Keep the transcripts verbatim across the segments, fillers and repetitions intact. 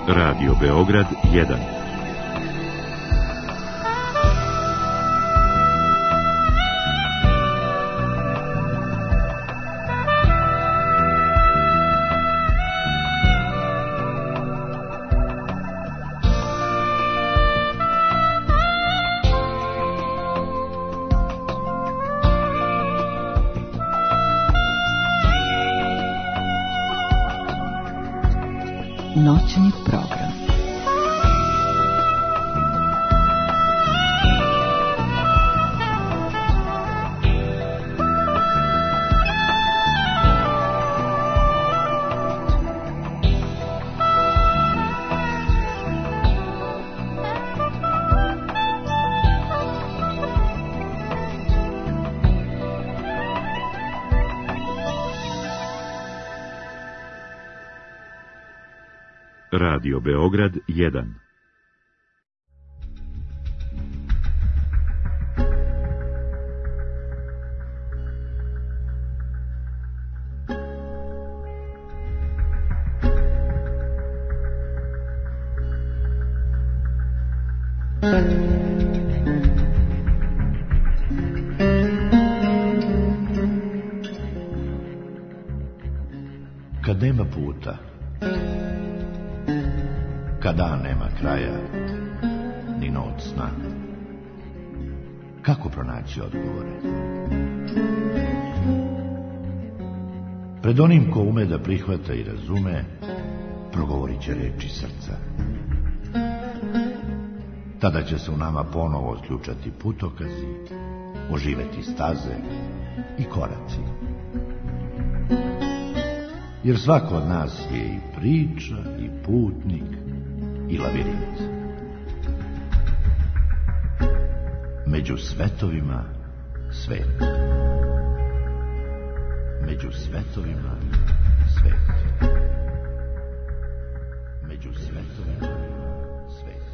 Radio Beograd jedan. Noćni program. Radio Beograd jedan. Kad nema puta, kad dan nema kraja, ni noć sna, kako pronaći odgovore? Pred onim ko ume da prihvata i razume, progovorit će reči srca. Tada će se u nama ponovo otključati putokazi, oživeti staze i koraci. Jer svako od nas je i priča, i putnik, i lavirint. Među svetovima svet. Među svetovima svet. Među svetovima svet.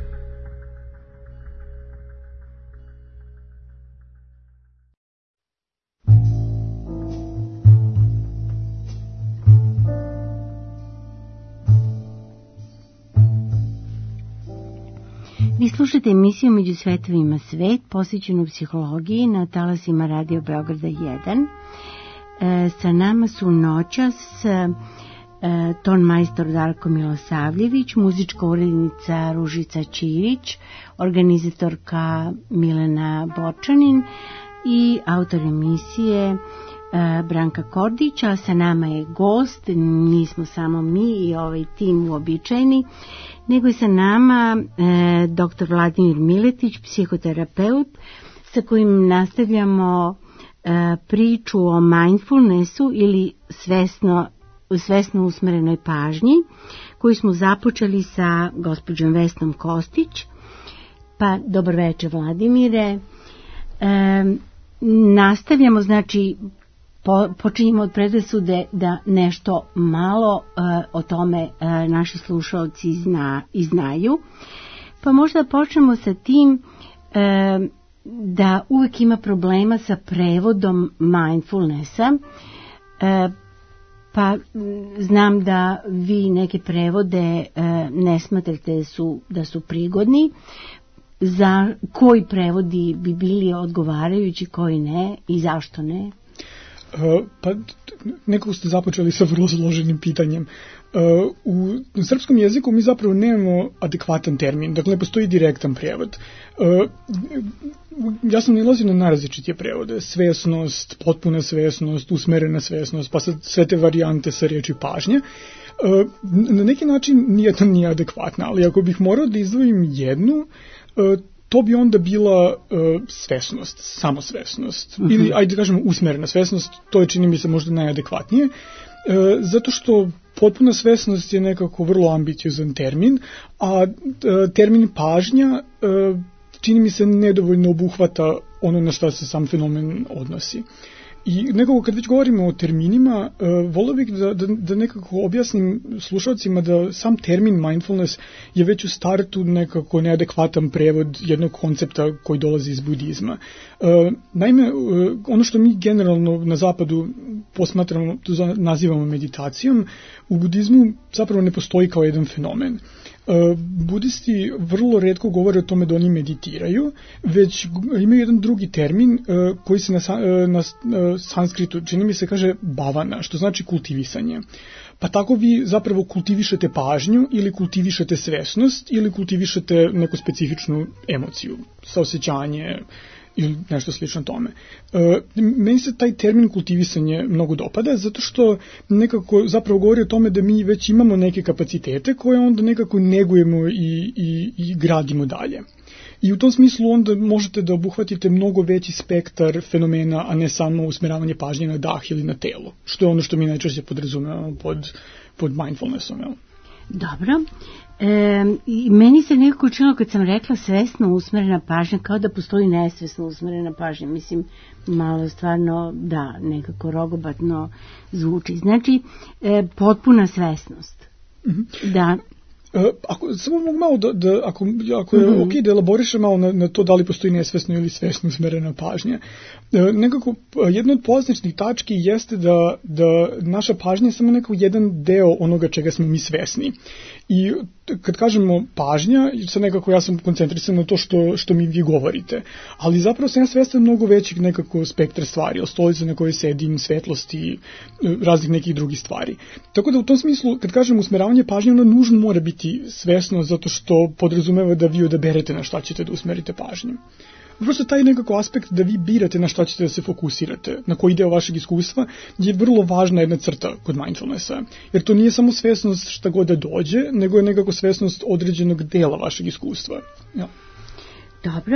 Vi slušate emisiju Među svetovima svet, posvećenu psihologiji na talasima Radio Beograda jedan. E, sa nama su noćas e, ton majstor Darko Milosavljević, muzička urednica Ružica Ćirić, organizatorka Milena Borčanin i autor emisije Branka Kordić, a sa nama je gost, nismo samo mi i ovaj tim uobičajeni, nego je sa nama e, doktor Vladimir Miletić, psihoterapeut, sa kojim nastavljamo e, priču o mindfulnessu ili svesno, svesno usmerenoj pažnji, koju smo započeli sa gospođom Vesnom Kostić. Pa, dobar večer, Vladimire. E, nastavljamo, znači, Po, počinjemo od predrasude da nešto malo uh, o tome uh, naši slušalci zna, i znaju. Pa možda počnemo sa tim uh, da uvijek ima problema sa prevodom mindfulnessa. Uh, pa znam da vi neke prevode uh, ne smatrate da su, da su prigodni. Za koji prevodi bi bili odgovarajući, koji ne i zašto ne? Uh, pa nekako ste započeli sa vrlo složenim pitanjem. Uh, u srpskom jeziku mi zapravo nemamo adekvatan termin, dakle ne postoji direktan prevod. Uh, ja sam nalazio na različite prevode, svesnost, potpuna svesnost, usmerena svesnost, pa sad sve te varijante sa riječi pažnje. Uh, na neki način nijedna nije adekvatna, ali ako bih morao da izdvojim jednu, uh, to bi onda bila uh, svesnost, samosvesnost, uh-huh. ili, ajde kažemo, usmerena svesnost, to je, čini mi se, možda najadekvatnije, uh, zato što potpuna svesnost je nekako vrlo ambiciozan termin, a uh, termin pažnja uh, čini mi se nedovoljno obuhvata ono na šta se sam fenomen odnosi. I nekako kad već govorimo o terminima, uh, volio bih da, da, da nekako objasnim slušalcima da sam termin mindfulness je već u startu nekako neadekvatan prevod jednog koncepta koji dolazi iz budizma. Uh, naime, uh, ono što mi generalno na zapadu posmatramo, to nazivamo meditacijom, u budizmu zapravo ne postoji kao jedan fenomen. Budisti vrlo retko govore o tome da oni meditiraju, već imaju jedan drugi termin koji se na, na sanskritu, čini mi se, kaže bhavana, što znači kultivisanje. Pa tako vi zapravo kultivišete pažnju ili kultivišete svesnost ili kultivišete neku specifičnu emociju, saosećanje ili nešto slično tome. E, meni se taj termin kultivisanje mnogo dopada, zato što nekako zapravo govori o tome da mi već imamo neke kapacitete koje onda nekako negujemo i, i, i gradimo dalje. I u tom smislu onda možete da obuhvatite mnogo veći spektar fenomena, a ne samo usmeravanje pažnje na dah ili na telo, što je ono što mi najčešće podrazumevamo pod, pod mindfulnessom. Jel? Dobro. E, i meni se nekako učinilo kad sam rekla svesno usmerena pažnja, kao da postoji nesvesno usmerena pažnja. Mislim, malo stvarno, da, nekako rogobatno zvuči. Znači, e, potpuna svesnost. Mm-hmm. Da. Uh, ako, samo mogu malo da, da ako, ako je mm-hmm. ok da elaboriše malo na, na to da li postoji nesvesno ili svesno usmerena pažnja. Uh, nekako jedna od polazišnih tački jeste da, da naša pažnja je samo nekako jedan deo onoga čega smo mi svesni. I kad kažemo pažnja, sad nekako ja sam koncentrisan na to što, što mi vi govorite, ali zapravo sam ja svestan mnogo većih nekako spektra stvari, od stolice na kojoj sedim, svetlosti, raznih nekih drugih stvari. Tako da u tom smislu, kad kažem usmeravanje pažnje, ono nužno mora biti svesno, zato što podrazumeva da vi odaberete na šta ćete da usmerite pažnju. Prosto taj nekako aspekt da vi birate na šta ćete da se fokusirate, na koji deo vašeg iskustva, je vrlo važna jedna crta kod mindfulnessa. Jer to nije samo svesnost šta god da dođe, nego je nekako svesnost određenog dela vašeg iskustva. Ja. Dobro.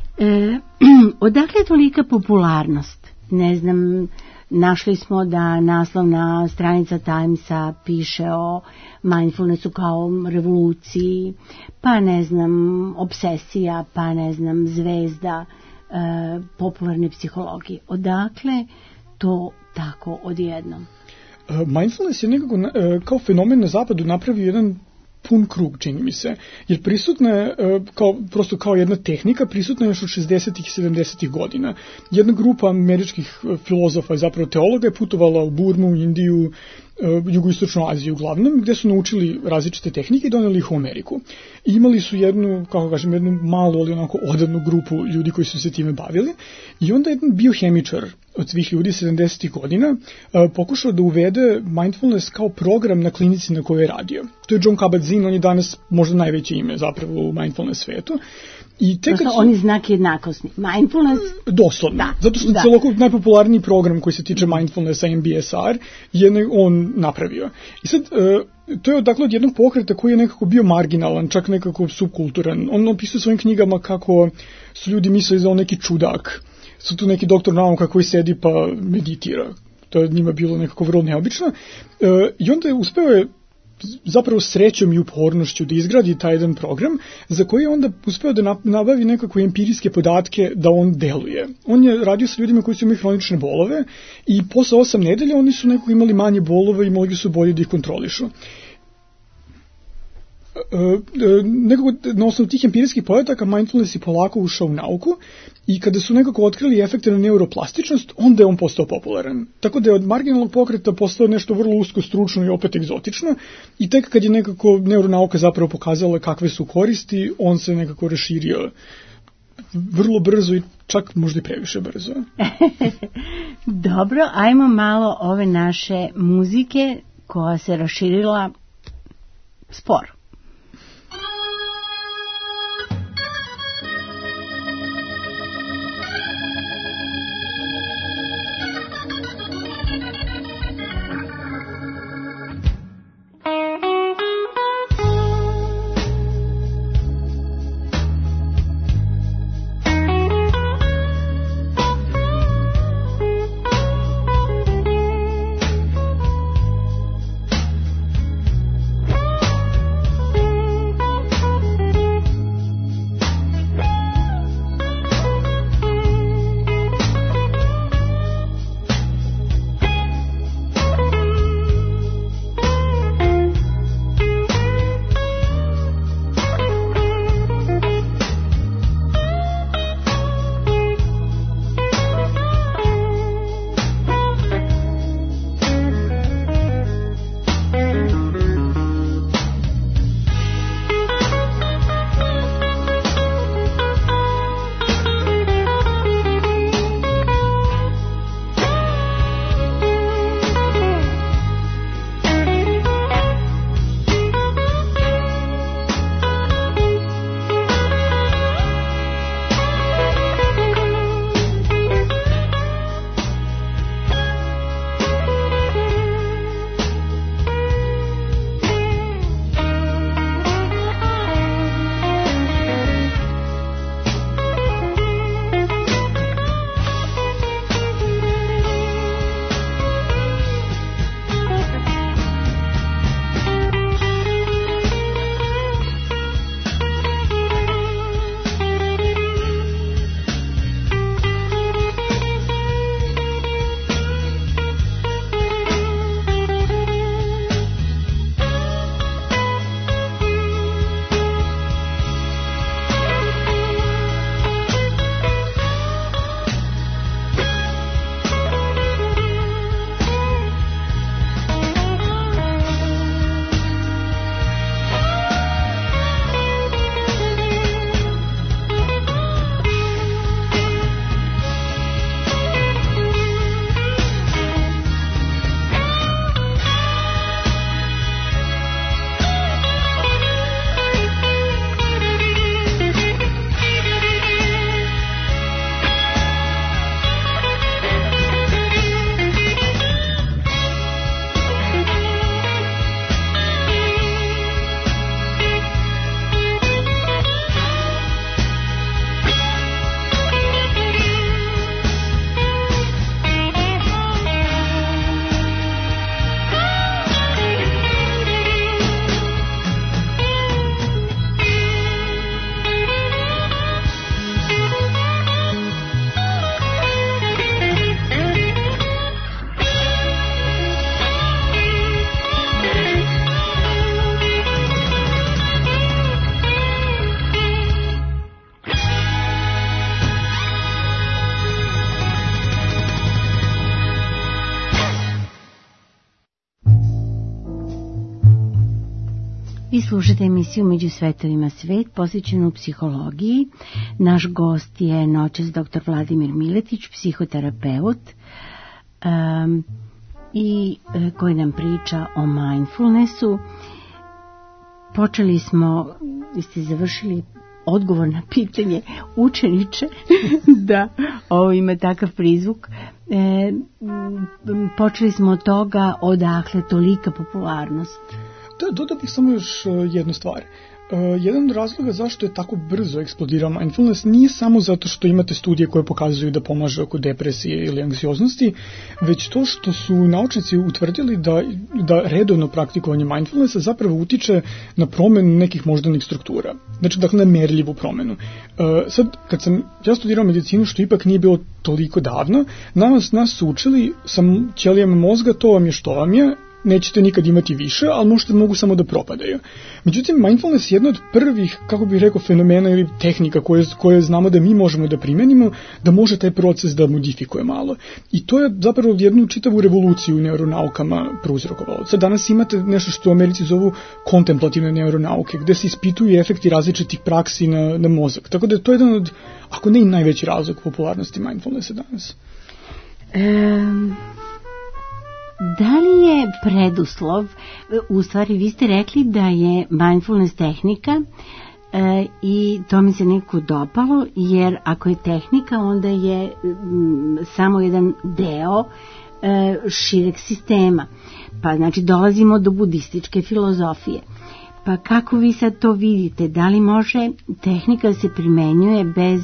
E, odakle je tolika popularnost? Ne znam, našli smo da naslovna stranica Timesa piše o mindfulnessu kao revoluciji, pa ne znam, obsesija, pa ne znam, zvezda e, popularne psihologije. Odakle to tako odjednom? Mindfulness je nekako kao fenomen na zapadu napravio jedan pun krug, čini mi se, jer prisutna je, kao, prosto kao jedna tehnika, prisutna je još od šezdesetih i sedamdesetih godina. Jedna grupa američkih filozofa i zapravo teologa je putovala u Burmu, Indiju, jugoistočnu Aziju uglavnom, gde su naučili različite tehnike i doneli ih u Ameriku. I imali su jednu, kako kažem, jednu malu, ali onako odavnu grupu ljudi koji su se time bavili. I onda jedan biohemičar od svih ljudi sedamdesetih godina pokušao da uvede mindfulness kao program na klinici na kojoj je radio. To je John Kabat-Zinn, on je danas možda najveće ime zapravo u mindfulness svetu. I tek kad su... oni znak jednakosti. Mindfulness? Doslovno. Da, zato što da. celokupno najpopularniji program koji se tiče mindfulnessa, M B S R, je on napravio. I sad, to je dakle od jednog pokreta koji je nekako bio marginalan, čak nekako subkulturan. On opisuje svojim knjigama kako su ljudi mislili da on neki čudak. Su tu neki doktor nauka koji sedi pa meditira. To je njima bilo nekako vrlo neobično. I onda je uspeo je zapravo srećom i upornošću da izgradi taj jedan program za koji je onda uspeo da nabavi nekakve empirijske podatke da on deluje. On je radio sa ljudima koji su imali hronične bolove i posle osam nedelja oni su nekako imali manje bolove i mogli su bolje da ih kontrolišu. Nekako na osnovu tih empirijskih podataka mindfulness je polako ušao u nauku i kada su nekako otkrili efekte na neuroplastičnost, onda je on postao popularan. Tako da je od marginalnog pokreta postao nešto vrlo usko stručno i opet egzotično i tek kad je nekako neuronauka zapravo pokazala kakve su koristi, on se nekako raširio vrlo brzo i čak možda i previše brzo. Dobro, ajmo malo ove naše muzike koja se raširila sporo. Vi slušate emisiju Među svetovima svet, posvećenu psihologiji. Naš gost je noćas doktor Vladimir Miletić, psihoterapeut, um, i e, koji nam priča o mindfulnessu. Počeli smo, vi ste završili odgovor na pitanje učeniče, da ovo ima takav prizvuk. E, počeli smo od toga odakle tolika popularnost. Da, dodao bih samo još jednu stvar. Uh, jedan od razloga zašto je tako brzo eksplodirao mindfulness nije samo zato što imate studije koje pokazuju da pomaže oko depresije ili anksioznosti, već to što su naučnici utvrdili da, da redovno praktikovanje mindfulnessa zapravo utiče na promenu nekih moždanih struktura. Znači, dakle, na merljivu promenu. Uh, sad, kad sam ja studirao medicinu, što ipak nije bilo toliko davno, nas, nas su učili sa ćelijama mozga, to vam je što vam je, nećete nikad imati više, ali možete mogu samo da propadaju. Međutim, mindfulness je jedna od prvih, kako bih rekao, fenomena ili tehnika koje, koje znamo da mi možemo da primenimo, da može taj proces da modifikuje malo. I to je zapravo jednu čitavu revoluciju u neuronaukama prouzrokovalo. Sad danas imate nešto što u Americi zovu kontemplativne neuronauke, gde se ispituju efekti različitih praksi na, na mozak. Tako da je to jedan od, ako ne i najveći razlog popularnosti mindfulnessa danas. Um... Da li je preduslov, u stvari vi ste rekli da je mindfulness tehnika e, i to mi se nekako dopalo, jer ako je tehnika, onda je m, samo jedan deo e, šireg sistema. Pa znači dolazimo do budističke filozofije. Pa kako vi sad to vidite? Da li može tehnika se primenjuje bez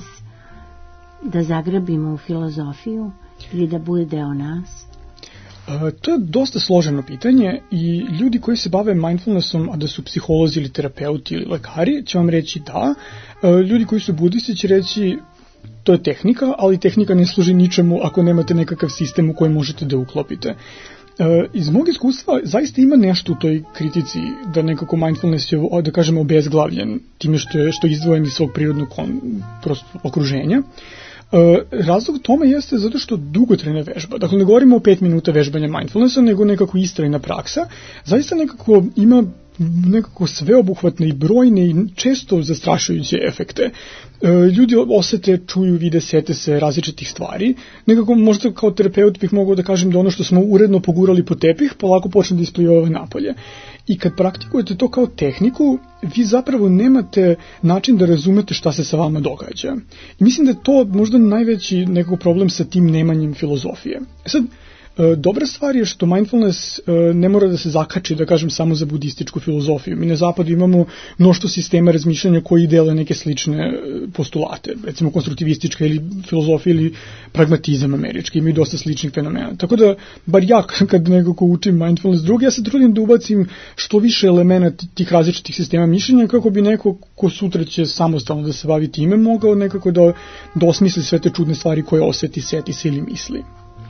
da zagrabimo u filozofiju ili da bude deo nas? Uh, to je dosta složeno pitanje i ljudi koji se bave mindfulnessom, a da su psiholozi ili terapeuti ili lekari, će vam reći da. Uh, ljudi koji su budisti će reći to je tehnika, ali tehnika ne služi ničemu ako nemate nekakav sistem u koji možete da uklopite. Uh, iz mog iskustva zaista ima nešto u toj kritici da nekako mindfulness je, da kažemo, obezglavljen time što je, što je izdvojen iz svog prirodnog kon, prosto, okruženja. Uh, razlog tome jeste zato što dugotrajna vežba, dakle ne govorimo o pet minuta vežbanja mindfulnessa, nego nekako istrajna praksa, zaista nekako ima nekako sveobuhvatne i brojne i često zastrašujuće efekte. E, ljudi osete, čuju, vide, sete se različitih stvari. Nekako možda kao terapeut bih mogao da kažem da ono što smo uredno pogurali po tepih polako počne da isplivava napolje. I kad praktikujete to kao tehniku, vi zapravo nemate način da razumete šta se sa vama događa. I mislim da je to možda najveći nekako problem sa tim nemanjem filozofije. E sad, dobra stvar je što mindfulness ne mora da se zakači, da kažem, samo za budističku filozofiju. Mi na zapadu imamo mnoštvo sistema razmišljanja koji dele neke slične postulate, recimo konstruktivistička ili filozofija ili pragmatizam američki, imaju dosta sličnih fenomena. Tako da, bar ja kad nekako učim mindfulness drugi, ja se trudim da ubacim što više elemenata tih različitih sistema mišljenja kako bi neko ko sutra će samostalno da se bavi time mogao nekako da, da osmisli sve te čudne stvari koje oseti, seti se ili misli.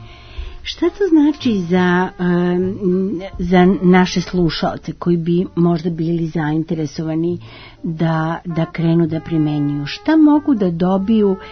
Šta to znači za, um, za naše slušaoce koji bi možda bili zainteresovani da, da krenu da primenjuju? Šta mogu da dobiju uh,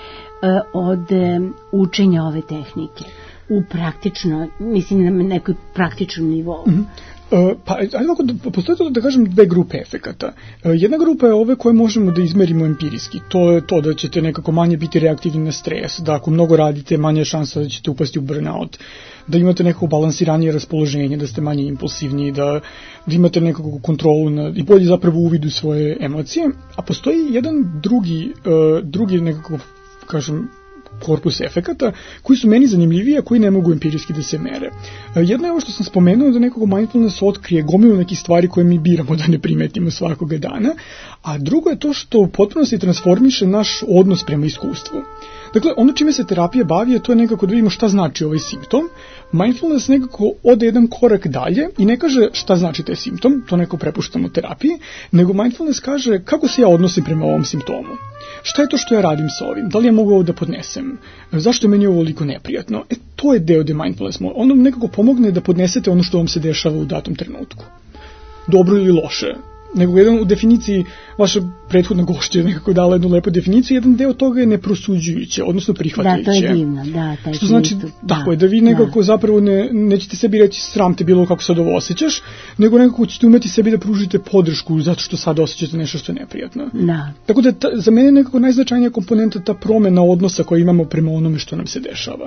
od um, učenja ove tehnike u praktično, mislim na nekoj praktičnom nivou? Mm-hmm. Uh, pa, ajde ovako, postoje to da kažem dve grupe efekata. Uh, jedna grupa je ove koje možemo da izmerimo empirijski. To je to da ćete nekako manje biti reaktivni na stres, da ako mnogo radite, manje je šansa da ćete upasti u burnout, da imate nekako balansiranije raspoloženje, da ste manje impulsivni, da, da imate nekako kontrolu na, i bolje zapravo uvidu svoje emocije. A postoji jedan drugi, uh, drugi nekako, kažem, korpus efekata, koji su meni zanimljiviji, a koji ne mogu empirijski da se mere. Jedno je ovo što sam spomenuo, da nekako mindfulness otkrije gomilu nekih stvari koje mi biramo da ne primetimo svakoga dana, a drugo je to što u potpunosti transformiše naš odnos prema iskustvu. Dakle, ono čime se terapija bavi je to je nekako da vidimo šta znači ovaj simptom. Mindfulness nekako ode jedan korak dalje i ne kaže šta znači taj simptom, to neko prepuštamo terapiji, nego mindfulness kaže kako se ja odnosim prema ovom simptomu. Šta je to što ja radim sa ovim? Da li ja mogu ovo da podnesem? Zašto je meni ovo ovoliko neprijatno? E, to je deo de mindfulness. On vam nekako pomogne da podnesete ono što vam se dešava u datom trenutku. Dobro ili loše. nego jedan u definiciji, vaša prethodna gošća je nekako dala jednu lepu definiciju, jedan deo toga je neprosuđujuće, odnosno prihvatajuće. Da, to je divno, da, taj što znači, pristup, tako da, je, da vi nekako da. zapravo ne, nećete sebi reći sram te bilo kako sad ovo osjećaš, nego nekako ćete umeti sebi da pružite podršku zato što sad osjećate nešto što je neprijatno. Da. Tako da ta, za mene je nekako najznačajnija komponenta ta promena odnosa koju imamo prema onome što nam se dešava.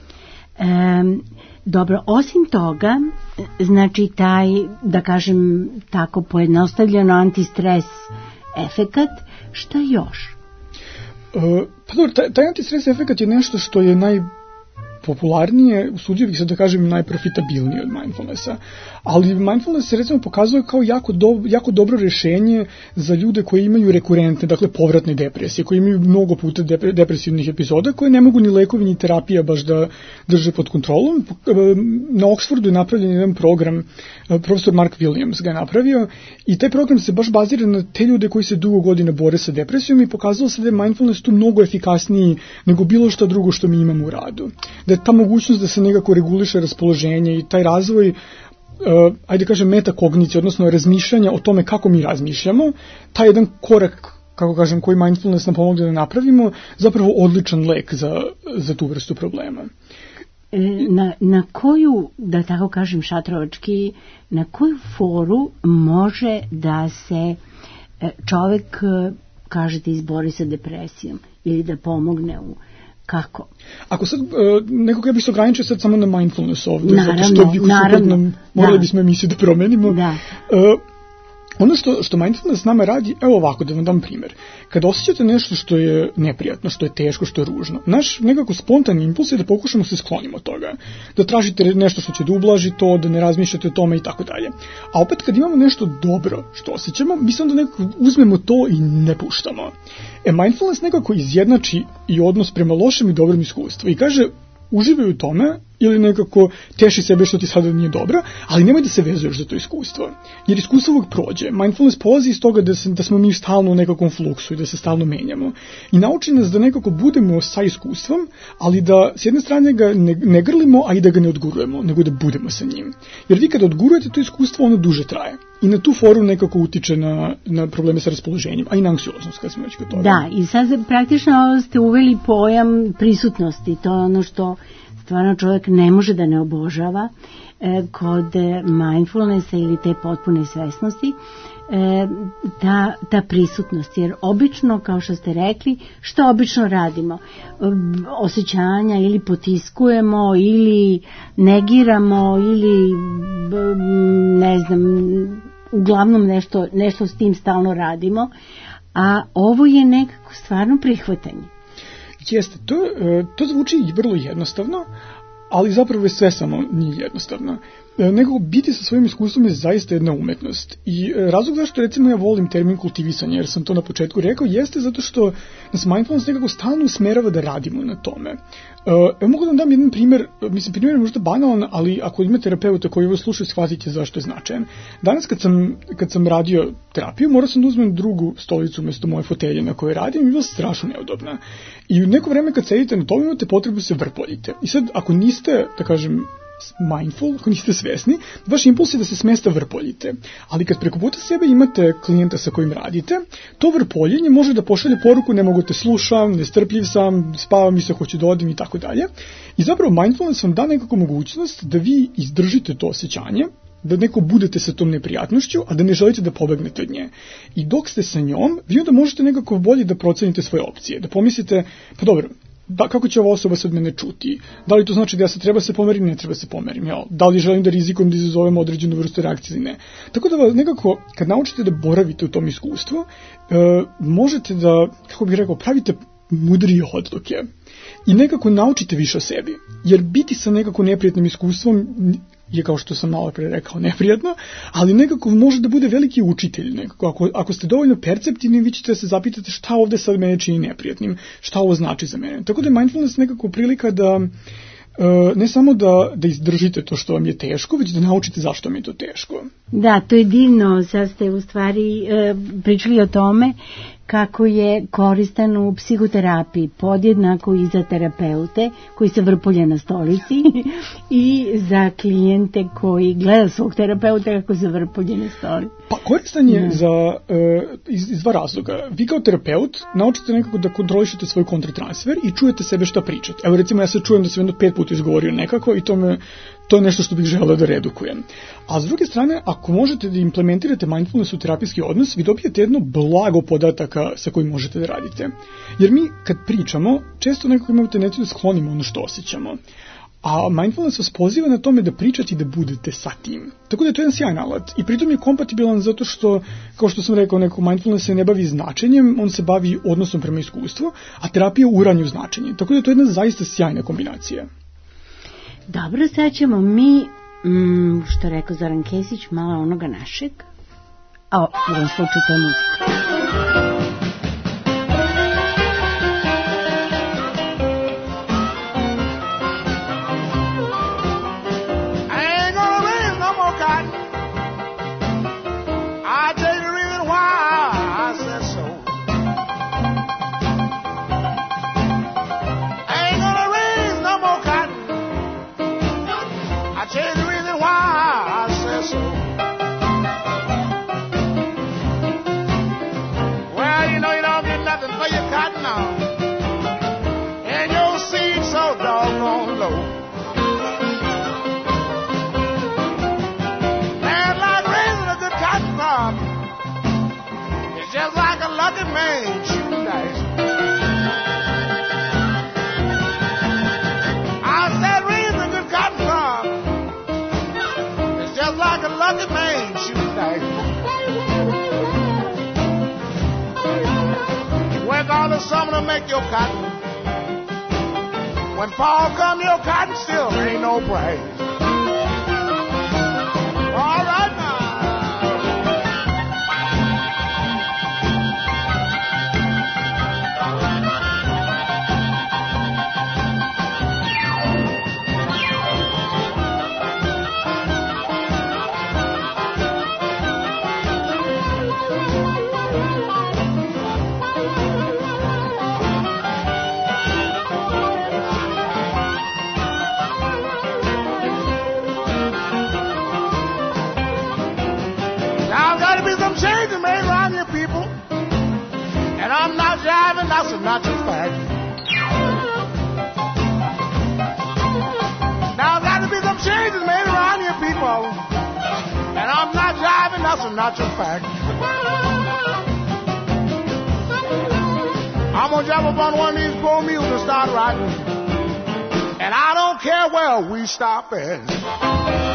Um, dobro, osim toga, znači taj, da kažem tako pojednostavljeno, antistres efekat, šta još? Uh, pa dobro, taj, taj antistres efekat je nešto što je najpopularnije, usudio bih se da kažem najprofitabilnije od mindfulnessa, ali mindfulness se recimo pokazuje kao jako, do, jako dobro rešenje za ljude koji imaju rekurentne, dakle povratne depresije, koji imaju mnogo puta depresivnih epizoda, koje ne mogu ni lekovi ni terapija baš da drže pod kontrolom. Na Oxfordu je napravljen jedan program, profesor Mark Williams ga je napravio, i taj program se baš bazira na te ljude koji se dugo godina bore sa depresijom, i pokazalo se da je mindfulness tu mnogo efikasniji nego bilo šta drugo što mi imamo u radu. Da je ta mogućnost da se nekako reguliše raspoloženje i taj razvoj, uh, ajde kažem, metakognicije, odnosno razmišljanja o tome kako mi razmišljamo, taj jedan korak, kako kažem, koji mindfulness nam pomogne da napravimo, zapravo odličan lek za, za tu vrstu problema. Na, na koju, da tako kažem šatrovački, na koju foru može da se čovek, kažete, izbori sa depresijom ili da pomogne u kako? Ako sad, nekog ja bih se ograničio sad samo na mindfulness ovdje, naravno, zato što bi suprotno morali da. bismo emisiju da promenimo. Da. Uh, Ono što, što mindfulness s nama radi, evo ovako, da vam dam primjer. Kada osjećate nešto što je neprijatno, što je teško, što je ružno, naš nekako spontani impuls je da pokušamo se sklonimo od toga. Da tražite nešto što će da ublaži to, da ne razmišljate o tome i tako dalje. A opet kad imamo nešto dobro što osjećamo, mi se onda nekako uzmemo to i ne puštamo. E, mindfulness nekako izjednači i odnos prema lošem i dobrom iskustvu i kaže, uživaj u tome ili nekako teši sebe što ti sada nije dobro, ali nemoj da se vezuješ za to iskustvo. Jer iskustvo uvijek prođe. Mindfulness polazi iz toga da, se, da smo mi stalno u nekakvom fluksu i da se stalno menjamo. I nauči nas da nekako budemo sa iskustvom, ali da s jedne strane ga ne, ne grlimo, a i da ga ne odgurujemo, nego da budemo sa njim. Jer vi kada odgurujete to iskustvo, ono duže traje. I na tu foru nekako utiče na, na probleme sa raspoloženjem, a i na anksioznost, kad smo već kod toga. Da, i sad praktično ste uveli pojam prisutnosti, to je ono što stvarno čovjek ne može da ne obožava e, kod mindfulnessa ili te potpune svesnosti, e, ta, ta prisutnost, jer obično, kao što ste rekli, što obično radimo? E, osjećanja ili potiskujemo ili negiramo ili ne znam, uglavnom nešto, nešto s tim stalno radimo, a ovo je nekako stvarno prihvatanje. Jeste, to, to zvuči vrlo jednostavno, ali zapravo je sve samo nije jednostavno. Nego biti sa svojim iskustvom je zaista jedna umetnost. I razlog zašto recimo ja volim termin kultivisanje, jer sam to na početku rekao, jeste zato što nas mindfulness nekako stalno usmerava da radimo na tome. Evo mogu da vam dam jedan primjer, mislim primjer je možda banalan, ali ako imate terapeuta koji ovo slušaju, shvatite zašto je značajan. Danas kad sam, kad sam radio terapiju, morao sam da uzmem drugu stolicu umjesto moje fotelje na kojoj radim i bila strašno neudobna. I u neko vreme kad sedite na tome imate potrebu se vrpoljite. I sad ako niste, da kažem, mindful, ako niste svesni, vaš impuls je da se s mesta vrpoljite. Ali kad preko puta sebe imate klijenta sa kojim radite, to vrpoljenje može da pošalje poruku ne mogu te slušam, nestrpljiv sam, spavam mi se, hoću da odim i tako dalje. I zapravo mindfulness vam da nekako mogućnost da vi izdržite to osjećanje, da neko budete sa tom neprijatnošću, a da ne želite da pobegnete od nje. I dok ste sa njom, vi onda možete nekako bolje da procenite svoje opcije, da pomislite, pa dobro, da, kako će ova osoba sad mene čuti? Da li to znači da ja se treba se pomerim, ne treba se pomerim? Jel? Da li želim da rizikom da izazovem određenu vrstu reakcije ili ne? Tako da nekako, kad naučite da boravite u tom iskustvu, e, možete da, kako bih rekao, pravite mudrije odluke i nekako naučite više o sebi. Jer biti sa nekako neprijatnim iskustvom je, kao što sam malo pre rekao, neprijatno, ali nekako može da bude veliki učitelj. Nekako. Ako, ako ste dovoljno perceptivni, vi ćete se zapitati šta ovde sad mene čini neprijatnim, šta ovo znači za mene. Tako da je mindfulness nekako prilika da Uh, ne samo da, da izdržite to što vam je teško, već da naučite zašto vam je to teško. Da, to je divno, sad ste u stvari uh, pričali o tome kako je koristan u psihoterapiji, podjednako i za terapeute koji se vrpolje na stolici i za klijente koji gleda svog terapeuta kako se vrpolje na stolici. Pa koristan je za, uh, iz, iz dva razloga. Vi kao terapeut naučite nekako da kontrolišete svoj kontratransfer i čujete sebe šta pričate. Evo recimo ja se čujem da sam jedno pet puta izgovorio nekako i to me to je nešto što bih želeo da redukujem. A s druge strane, ako možete da implementirate mindfulness u terapijski odnos, vi dobijete jedno blago podataka sa kojim možete da radite. Jer mi, kad pričamo, često nekako imamo tendenciju da sklonimo ono što osjećamo. A mindfulness vas poziva na tome da pričate i da budete sa tim. Tako da je to jedan sjajan alat. I pritom je kompatibilan zato što, kao što sam rekao, neko mindfulness se ne bavi značenjem, on se bavi odnosom prema iskustvu, a terapija uranju značenje. Tako da je to jedna zaista sjajna kombinacija. Dobro, sad ćemo mi, mm, što rekao Zoran Kesić, malo onoga našeg. A, u ovom slučaju to je muzika. Summer to make your cotton. When fall come, your cotton still ain't no price. All right now. Changes made around here, people, and I'm not jiving, that's a natural fact. Now, got to be some changes made around here, people, and I'm not jiving, that's a natural fact. I'm gonna jump up on one of these poor mules and start riding, and I don't care where we stop at.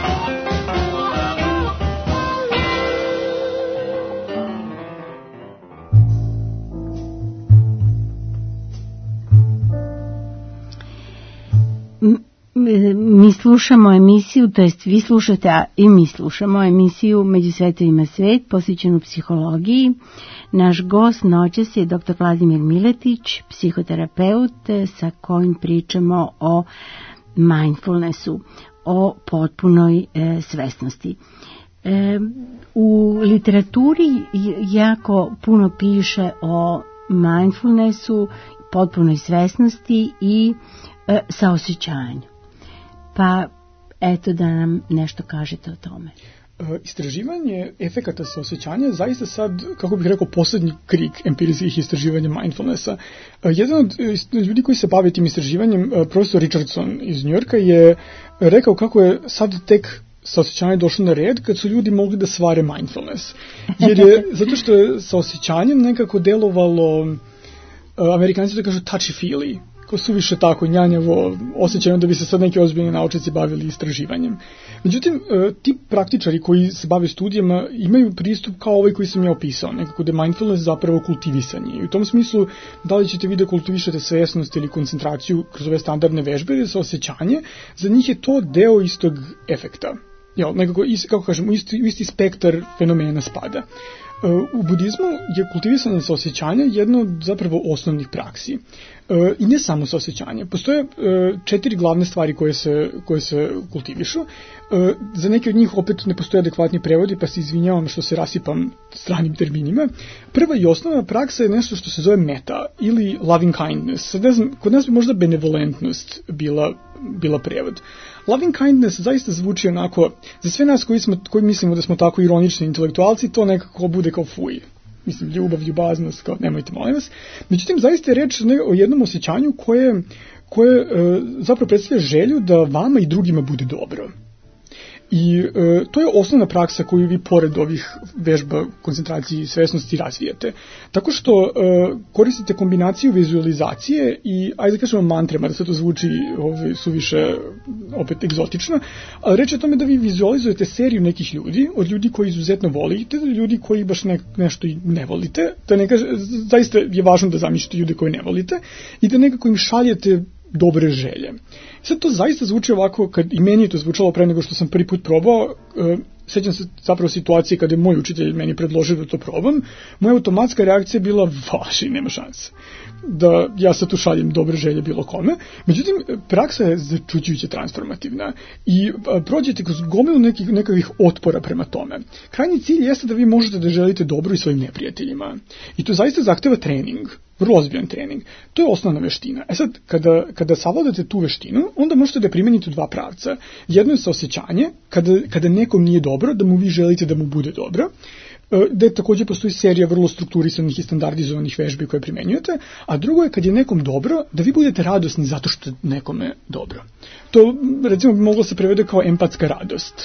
Mi slušamo emisiju, to jest vi slušate, a i mi slušamo emisiju Među svetovima svet, posvećenu psihologiji. Naš gost noćas je doktor Vladimir Miletić, psihoterapeut sa kojim pričamo o mindfulnessu, o potpunoj e, svesnosti. E, u literaturi jako puno piše o mindfulnessu, potpunoj svesnosti i e, saosećanju. Pa eto da nam nešto kažete o tome. Istraživanje efekata saosećanja je zaista sad, kako bih rekao, poslednji krik empirijskih istraživanja mindfulnessa. Jedan od ljudi koji se bavi tim istraživanjem, profesor Richardson iz Njujorka, je rekao kako je sad tek saosećanje došlo na red kad su ljudi mogli da svare mindfulness. Jer je, zato što je saosećanjem nekako delovalo, Amerikanci da kažu touchy-feely, ko suviše tako njanjavo osjećajno da bi se sad neki ozbiljni naučnici bavili istraživanjem. Međutim, ti praktičari koji se bave studijama imaju pristup kao ovaj koji sam ja opisao, nekako da je mindfulness zapravo kultivisanje. I u tom smislu, da li ćete vi da kultivišete svesnost ili koncentraciju kroz ove standardne vežbe ili saosećanje, za njih je to deo istog efekta. Jel, nekako, kako kažem, u isti, u isti spektar fenomena spada. U budizmu je kultivisanje saosećanja jedno od zapravo osnovnih praksi. I ne samo saosećanje. Postoje četiri glavne stvari koje se, koje se kultivišu. Za neke od njih opet ne postoje adekvatni prevodi, pa se izvinjavam što se rasipam stranim terminima. Prva i osnovna praksa je nešto što se zove meta ili loving kindness. Sad ne znam, kod nas bi možda benevolentnost bila, bila prevod. Loving kindness zaista zvuči onako, za sve nas koji, smo, koji mislimo da smo tako ironični intelektualci, to nekako bude kao fuj. Mislim, ljubav, ljubaznost, kao nemojte, molim vas. Međutim, zaista je reč o jednom osjećanju koje, koje e, zapravo predstavlja želju da vama i drugima bude dobro. I e, to je osnovna praksa koju vi pored ovih vežba koncentracije i svesnosti razvijate. Tako što e, koristite kombinaciju vizualizacije i, ajde da kažemo mantrema, da se to zvuči ovaj, suviše opet egzotično, ali reč je o tome da vi vizualizujete seriju nekih ljudi, od ljudi koji izuzetno volite, do ljudi koji baš ne, nešto i ne volite, da ne kaže, zaista je važno da zamišljate ljude koje ne volite i da nekako im šaljete dobre želje. Sad to zaista zvuči ovako, kad i meni je to zvučalo pre nego što sam prvi put probao, e, sećam se zapravo situacije kada je moj učitelj meni predložio da to probam, moja automatska reakcija je bila, vaši, nema šanse da ja sad tu šaljem dobre želje bilo kome. Međutim, praksa je začuđujuće transformativna i a, prođete kroz gomilu nekih, nekakvih otpora prema tome. Krajnji cilj jeste da vi možete da želite dobro i svojim neprijateljima. I to zaista zahteva trening, vrlo ozbiljan trening. To je osnovna veština. E sad, kada, kada savladate tu veštinu, onda možete da primenite u dva pravca. Jedno je saosećanje, kada, kada nekom nije dobro, da mu vi želite da mu bude dobro, gde takođe postoji serija vrlo strukturisanih i standardizovanih vežbi koje primenjujete, a drugo je kad je nekom dobro, da vi budete radosni zato što je nekome dobro. To, recimo, bi moglo se prevede kao empatska radost.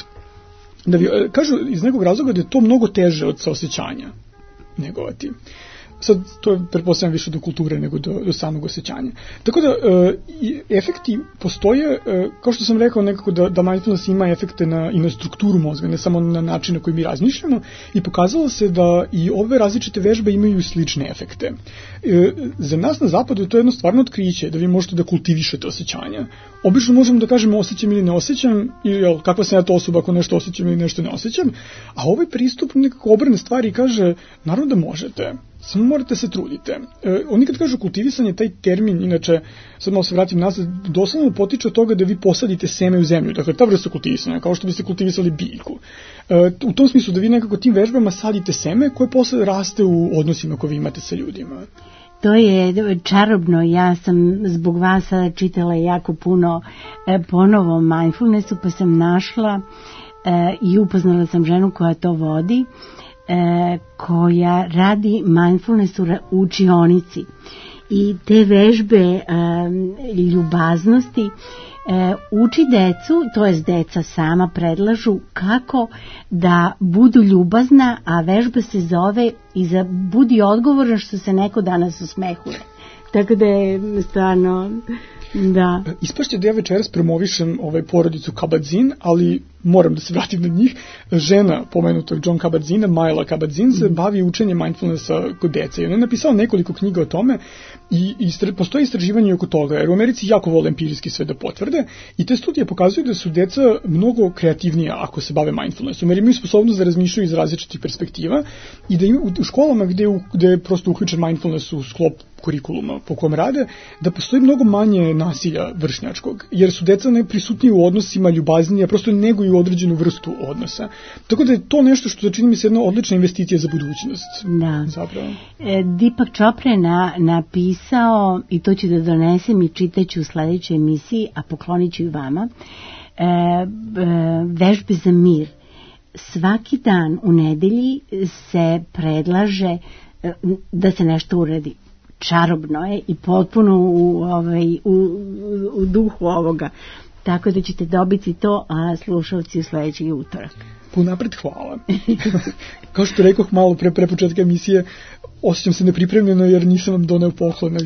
Da vi, kažu iz nekog razloga da je to mnogo teže od saosećanja negovati. Sad, to je pretpostavljam više do kulture nego do, do samog osjećanja. Tako da, e, efekti postoje, e, kao što sam rekao nekako da, da mindfulness ima efekte na, i na strukturu mozga, ne samo na način na koji mi razmišljamo, i pokazalo se da i ove različite vežbe imaju slične efekte. E, za nas na zapadu to je jedno stvarno otkriće, da vi možete da kultivišete osjećanja. Obično možemo da kažemo osjećam ili ne osjećam, ili jel, kakva sam ja to osoba ako nešto osjećam ili nešto ne osjećam, a ovaj pristup nekako obrne stvari i kaže, naravno da možete, samo morate se trudite. E, oni kad kažu kultivisanje, taj termin, inače, sad malo se vratim nazad, doslovno potiče od toga da vi posadite seme u zemlju. Dakle, ta vrsta kultivisanja, kao što biste kultivisali biljku. E, u tom smislu da vi nekako tim vežbama sadite seme koje posle raste u odnosima koje vi imate sa ljudima. To je čarobno. Ja sam zbog vas sada čitala jako puno e, ponovo mindfulnessu, pa sam našla e, i upoznala sam ženu koja to vodi, E, koja radi mindfulness u učionici i te vežbe e, ljubaznosti e, uči decu, to jest deca sama predlažu kako da budu ljubazna, a vežba se zove i za budi odgovoran što se neko danas usmehuje. Tako da je stvarno, da. Ispašće da ja večeras promovišem ovaj porodicu Kabat-Zinn, ali moram da se vratim na njih. Žena pomenutog John Kabat-Zinna, Maila Kabat-Zinn, se bavi učenjem mindfulnessa kod dece. I ona je napisala nekoliko knjiga o tome i istra, postoje istraživanje oko toga, jer u Americi jako vole empirijski sve da potvrde i te studije pokazuju da su deca mnogo kreativnija ako se bave mindfulnessom, jer imaju sposobnost da razmišljaju iz različitih perspektiva i da im, u školama gde, gde je prosto uključen mindfulness u sklop kurikuluma po kom rade, da postoji mnogo manje nasilja vršnjačkog, jer su deca najprisutniji u odnosima, ljubaznije, prosto neguju određenu vrstu odnosa. Tako da je to nešto što čini mi se jedna odlična investicija za budućnost. Da. Zapravo. E, Deepak Chopra je na, napisao, i to ću da donesem i čitaću u sledećoj emisiji, a poklonit ću i vama, e, e, vežbe za mir. Svaki dan u nedelji se predlaže e, da se nešto uradi. Čarobno je i potpuno u, ovaj, u, u duhu ovoga. Tako da ćete dobiti to, a slušalci u sledećeg utorak. Punapred hvala. Kao što rekoh malo pre, pre početka emisije, osjećam se nepripremljeno jer nisam vam doneo poklona.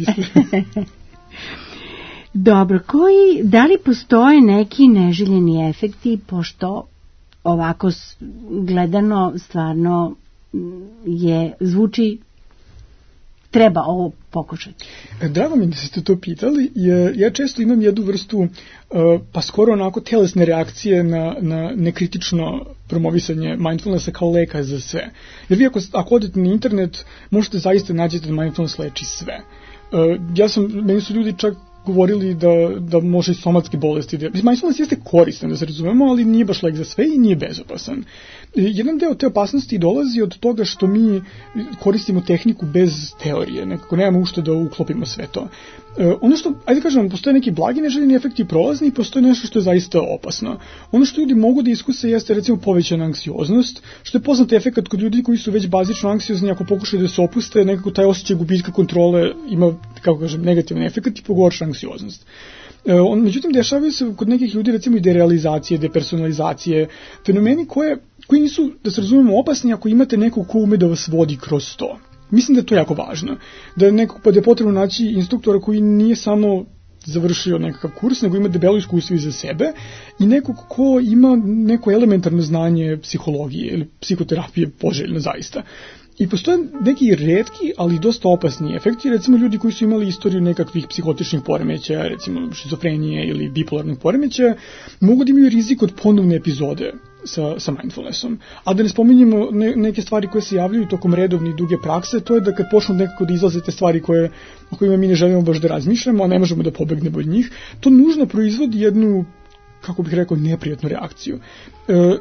Dobro, koji, da li postoje neki neželjeni efekti, pošto ovako gledano stvarno je, zvuči treba ovo pokušati? Drago mi da ste to pitali, jer ja često imam jednu vrstu, pa skoro onako telesne reakcije na, na nekritično promovisanje mindfulnessa kao leka za sve. Jer vi ako, ako odete na internet, možete zaista nađete da mindfulness leči sve. Ja sam, meni su ljudi čak govorili da, da može i somatske bolesti. Mindfulness jeste koristan, da se razumemo, ali nije baš lek za sve i nije bezopasan. Jedan deo te opasnosti dolazi od toga što mi koristimo tehniku bez teorije, nekako nemamo ušte da uklopimo sve to. E, ono što, ajde kažemo, postoje neki blagi neželjeni efekti prolazni i postoje nešto što je zaista opasno. Ono što ljudi mogu da iskuse jeste recimo povećana anksioznost, što je poznat efekt kod ljudi koji su već bazično anksiozni, ako pokušaju da se opuste, nekako taj osjećaj gubitka kontrole ima, kako kažem, negativan efekt i pogorša anksioznost. E, on, međutim, dešavaju se kod nekih ljudi recimo i derealizacije, depersonalizacije, fenomeni koje, koji nisu, da se razumemo, opasni ako imate nekog ko ume da vas vodi kroz to. Mislim da je to jako važno. Da je, neko, da je potrebno naći instruktora koji nije samo završio nekakav kurs, nego ima debelo iskustvo iza sebe i nekog ko ima neko elementarno znanje psihologije ili psihoterapije poželjno zaista. I postoje neki retki, ali dosta opasni efekti, recimo ljudi koji su imali istoriju nekakvih psihotičnih poremećaja, recimo šizofrenije ili bipolarnog poremećaja, mogu da imaju rizik od ponovne epizode sa, sa mindfulnessom. A da ne spominjemo ne, neke stvari koje se javljaju tokom redovne i duge prakse, to je da kad počnu nekako da izlaze te stvari koje, o kojima mi ne želimo baš da razmišljamo, a ne možemo da pobegnemo od njih, to nužno proizvodi jednu, kako bih rekao, neprijatnu reakciju. E,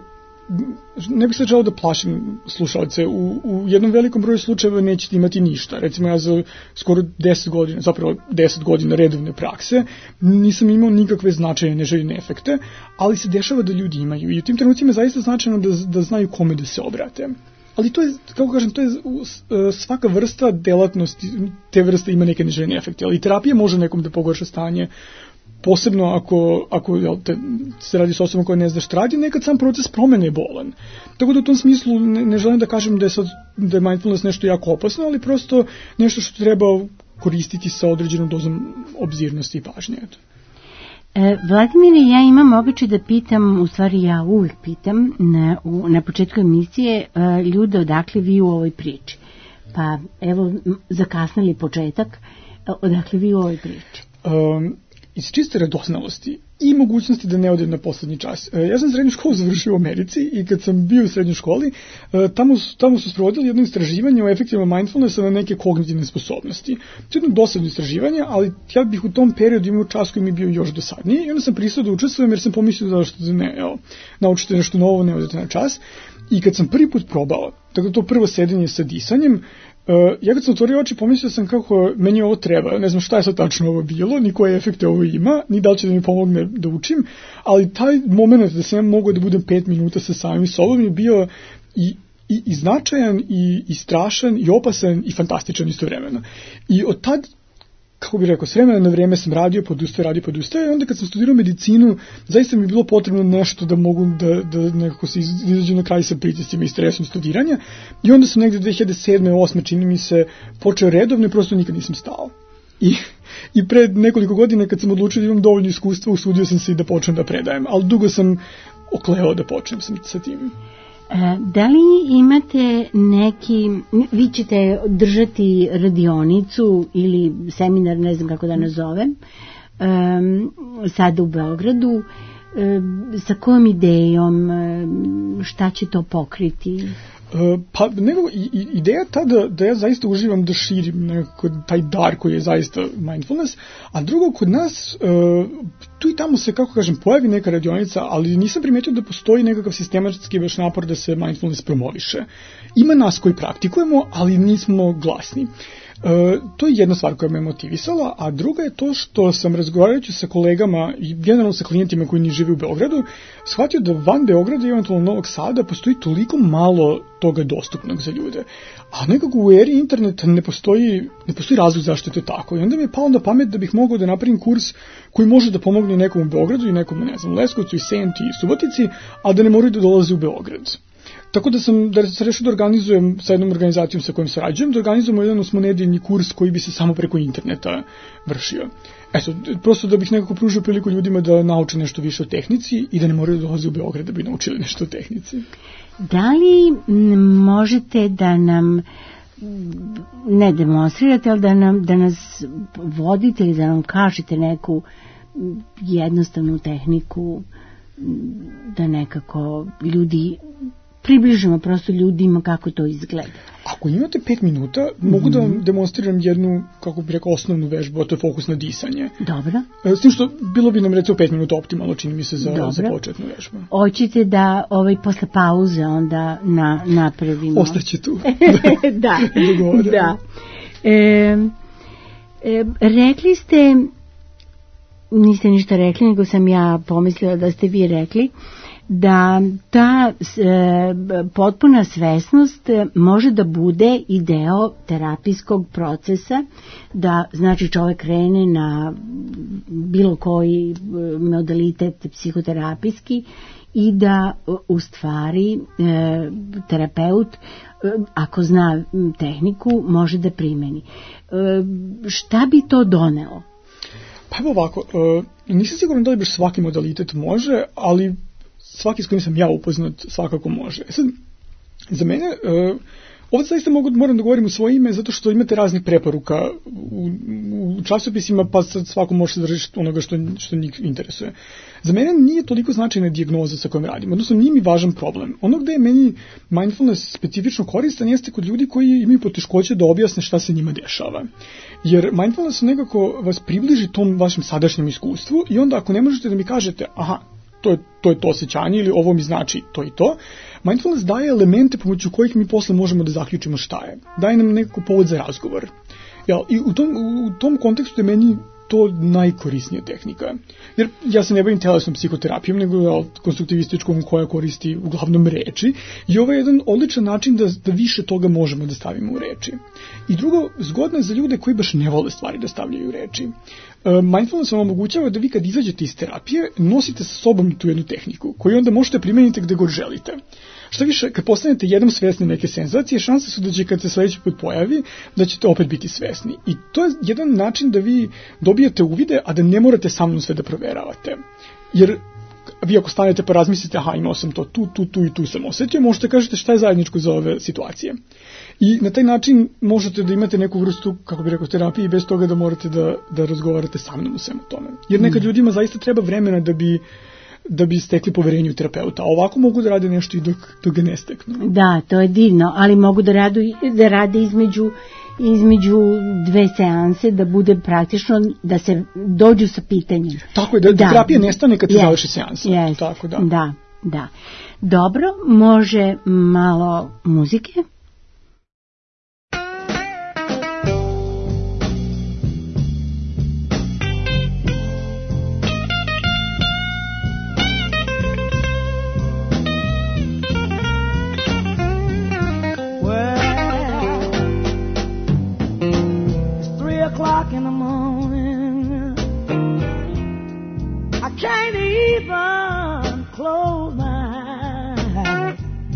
ne bih se želeo da plašim slušalce, u, u jednom velikom broju slučajeva nećete imati ništa. Recimo ja za skoro deset godina, zapravo deset godina redovne prakse, nisam imao nikakve značajne neželjene efekte, ali se dešava da ljudi imaju i u tim trenucima je zaista značajno da, da znaju kome da se obrate. Ali to je, kako kažem, to je svaka vrsta delatnosti, te vrste ima neke neželjene efekte, ali terapija može nekom da pogorša stanje, posebno ako, ako jel, te, se radi s osobom koja ne zna šta radi, nekad sam proces promene je bolan. Tako da u tom smislu ne, ne želim da kažem da je, sad, da je mindfulness nešto jako opasno, ali prosto nešto što treba koristiti sa određenom dozom obzirnosti i pažnje. E, Vladimire, ja imam običaj da pitam, u stvari ja uvijek pitam na, u, na početku emisije e, ljude odakle vi u ovoj priči. Pa evo, zakasnili početak, odakle vi u ovoj priči? Um, iz čiste radoznalosti i mogućnosti da ne odem na poslednji čas. Ja sam srednju školu završio u Americi i kad sam bio u srednjoj školi, tamo su, tamo su sprovodili jedno istraživanje o efektima mindfulnessa na neke kognitivne sposobnosti. To je jedno dosadno istraživanje, ali ja bih u tom periodu imao čas koji mi je bio još dosadniji i onda sam pristao da učestvujem jer sam pomislio da što ne, evo, naučite nešto novo, ne odete na čas. I kad sam prvi put probao, tako to prvo sedenje sa disanjem, Uh, ja kad sam otvorio oči pomislio sam kako meni ovo treba, ne znam šta je sad tačno ovo bilo, ni koje efekte ovo ima, ni da li će da mi pomogne da učim, ali taj moment da sam ja mogao da budem pet minuta sa samim sobom je bio i, i, i značajan, i, i strašan, i opasan, i fantastičan istovremeno. I od tad, kako bih rekao, s vremena na vreme sam radio, podustaje, radio, podustaje, i onda kad sam studirao medicinu, zaista mi je bilo potrebno nešto da mogu da, da nekako se izađu na kraj sa pritiscima i stresom studiranja, i onda sam negde dve hiljade sedme osme čini mi se počeo redovno i prosto nikad nisam stao. I, i pred nekoliko godina kad sam odlučio da imam dovoljno iskustva, usudio sam se i da počnem da predajem, ali dugo sam okleo da počnem sam sa tim. Da li imate neki, vi ćete držati radionicu ili seminar, ne znam kako da nazovem, um, sada u Beogradu, um, sa kojom idejom, um, šta će to pokriti? Uh, pa nego, i, ideja ta da, da ja zaista uživam da širim nekako taj dar koji je zaista mindfulness, a drugo kod nas uh, tu i tamo se, kako kažem, pojavi neka radionica, ali nisam primetio da postoji nekakav sistematski baš napor da se mindfulness promoviše. Ima nas koji praktikujemo, ali nismo glasni. E, to je jedna stvar koja me motivisala, a druga je to što sam razgovarajući sa kolegama i generalno sa klijentima koji ne žive u Beogradu, shvatio da van Beograda i eventualno Novog Sada postoji toliko malo toga dostupnog za ljude. A nekako u eri interneta ne postoji, ne postoji razlog zašto je to tako. I onda mi je palo na pamet da bih mogao da napravim kurs koji može da pomogne nekom u Beogradu i nekom, ne znam, Leskovcu i Senti i Subotici, a da ne moraju da dolaze u Beograd. Tako da sam, da sam rešio da organizujem sa jednom organizacijom sa kojom sarađujem, da organizujemo jedan osmonedeljni kurs koji bi se samo preko interneta vršio. Eto, prosto da bih nekako pružio priliku ljudima da nauče nešto više o tehnici i da ne moraju da dolaze u Beograd da bi naučili nešto o tehnici. Da li možete da nam ne demonstrirate, ali da, nam, da nas vodite ili da nam kažete neku jednostavnu tehniku, da nekako ljudi približimo prosto ljudima kako to izgleda. Ako imate pet minuta, mm-hmm. mogu da vam demonstriram jednu, kako bih rekao, osnovnu vežbu, a to je fokus na disanje. Dobro. S tim što bilo bi nam recimo pet minuta optimalno, čini mi se, za, za početnu vežbu. Hoćete da ovaj, posle pauze onda na, napravimo? Ostaće tu. Da, da. E, e, rekli ste, niste ništa rekli, nego sam ja pomislila da ste vi rekli, da ta e, potpuna svesnost može da bude i deo terapijskog procesa, da znači čovjek krene na bilo koji modalitet psihoterapijski i da u stvari e, terapeut e, ako zna tehniku može da primeni. E, šta bi to donelo? Pa evo ovako, e, nisam siguran da li baš svaki modalitet može, ali svaki s kojim sam ja upoznat svakako može. Sad, za mene, uh, ovdje zaista mogu, moram da govorim u svoje ime, zato što imate raznih preporuka u, u časopisima, pa sad svako može se držati onoga što, što njih interesuje. Za mene nije toliko značajna dijagnoza sa kojom radim, odnosno nije mi važan problem. Ono gde je meni mindfulness specifično koristan jeste kod ljudi koji imaju poteškoće da objasne šta se njima dešava. Jer mindfulness nekako vas približi tom vašem sadašnjem iskustvu i onda ako ne možete da mi kažete, aha, to je, to je to osjećanje ili ovo mi znači to i to, mindfulness daje elemente pomoću kojih mi posle možemo da zaključimo šta je. Daje nam nekako povod za razgovor. Jel, i u tom, u tom kontekstu je meni to najkorisnija tehnika. Jer ja se ne bavim telesnom psihoterapijom, nego jel, konstruktivističkom koja koristi uglavnom reči. I ovo je jedan odličan način da, da više toga možemo da stavimo u reči. I drugo, zgodno je za ljude koji baš ne vole stvari da stavljaju u reči. Mindfulness vam omogućava da vi kad izađete iz terapije nosite sa sobom tu jednu tehniku koju onda možete primeniti gde god želite. Šta više, kad postanete jednom svesni neke senzacije, šanse su da će kad se sledeći put pojavi, da ćete opet biti svesni. I to je jedan način da vi dobijete uvide, a da ne morate sa mnom sve da proveravate. Jer vi ako stanete pa razmislite, aha, imao sam to tu, tu, tu i tu sam osetio, možete kažete šta je zajedničko za ove situacije. I na taj način možete da imate neku vrstu, kako bih rekao, terapije bez toga da morate da, da razgovarate sa mnom u svemu tome. Jer nekad ljudima zaista treba vremena da bi da bi stekli poverenje u terapeuta. A ovako mogu da rade nešto i dok, dok ga ne steknu. Da, to je divno, ali mogu da, radu, da rade između, između dve seanse, da bude praktično, da se dođu sa pitanjem. Tako je, da, da terapija nestane kad se yes, završi seansa. Yes, tako da. Da, da. Dobro, može malo muzike? In the morning, I can't even close my eyes.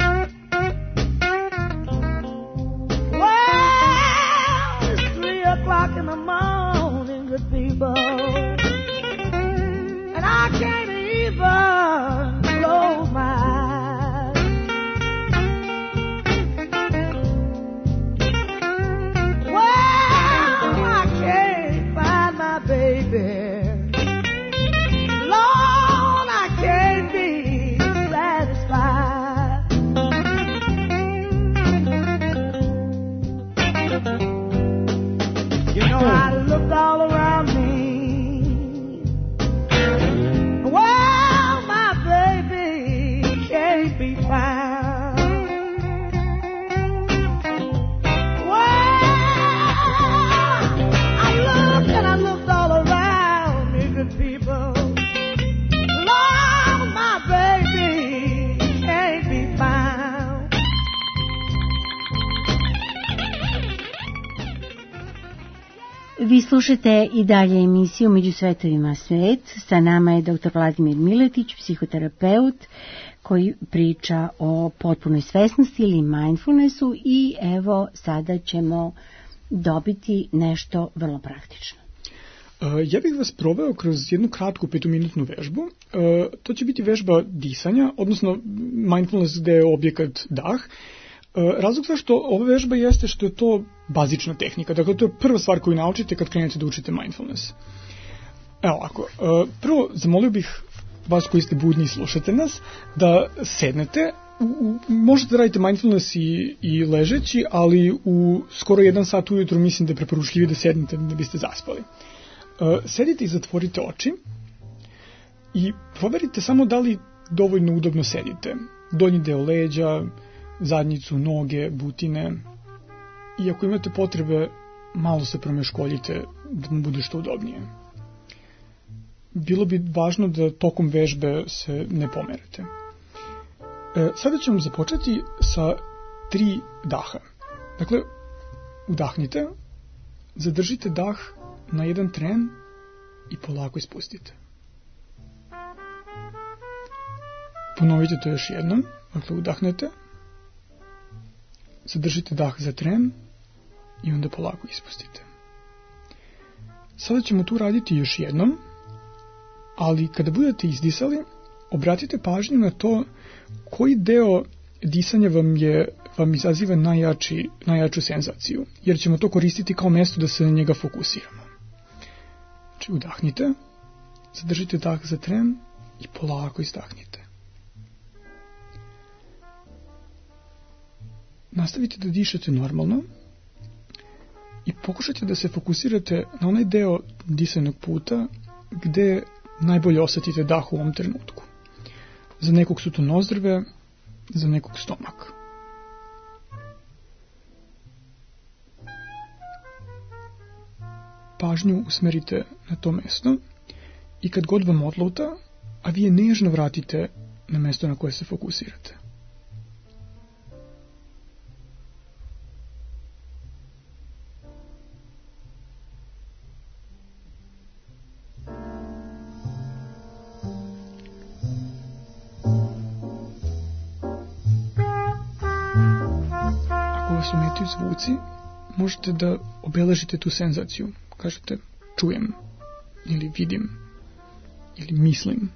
Well, it's three o'clock in the morning, good people, and I can't even close my eyes. Well, I can't find my baby. Lord, I can't be satisfied. You know, I looked all around me. Well, my baby can't be found. Well, I looked and I looked all around me, good people. Lord, my baby can't be found. Vi slušate i dalje emisiju Među svetovima svet. Sa nama je doktor Vladimir Miletić, psihoterapeut, koji priča o potpunoj svesnosti ili mindfulnessu i evo sada ćemo dobiti nešto vrlo praktično. Ja bih vas proveo kroz jednu kratku petominutnu vežbu. To će biti vežba disanja, odnosno mindfulness gde je objekat dah. Razlog zašto ova vežba jeste što je to bazična tehnika. Dakle, to je prva stvar koju naučite kad krenete da učite mindfulness. Evo ovako, prvo zamolio bih vas koji ste budni i slušate nas, da sednete. U, u, možete da radite mindfulness i, i ležeći, ali u skoro jedan sat ujutru mislim da je preporučljivije da sednete da biste zaspali. Sedite i zatvorite oči i proverite samo da li dovoljno udobno sedite. Donji deo leđa, zadnjicu, noge, butine. I ako imate potrebe, malo se promeškoljite da mu bude što udobnije. Bilo bi važno da tokom vežbe se ne pomerete. E, sada ćemo započeti sa tri daha. Dakle, udahnite, zadržite dah na jedan tren i polako ispustite. Ponovite to još jednom. Dakle, udahnete, zadržite dah za tren i onda polako ispustite. Sada ćemo tu raditi još jednom, ali kada budete izdisali, obratite pažnju na to koji deo disanja vam, je, vam izaziva najjači, najjaču senzaciju, jer ćemo to koristiti kao mesto da se na njega fokusiramo. Znači, udahnite, zadržite dah za tren i polako izdahnite. Nastavite da dišete normalno i pokušajte da se fokusirate na onaj deo disanog puta gde najbolje osetite dah u ovom trenutku. Za nekog su to nozdrve, za nekog stomak. Pažnju usmerite na to mesto i kad god vam odluta, a vi je nežno vratite na mesto na koje se fokusirate. Ometaju zvuci, možete da obeležite tu senzaciju. Kažete čujem, ili vidim, ili mislim.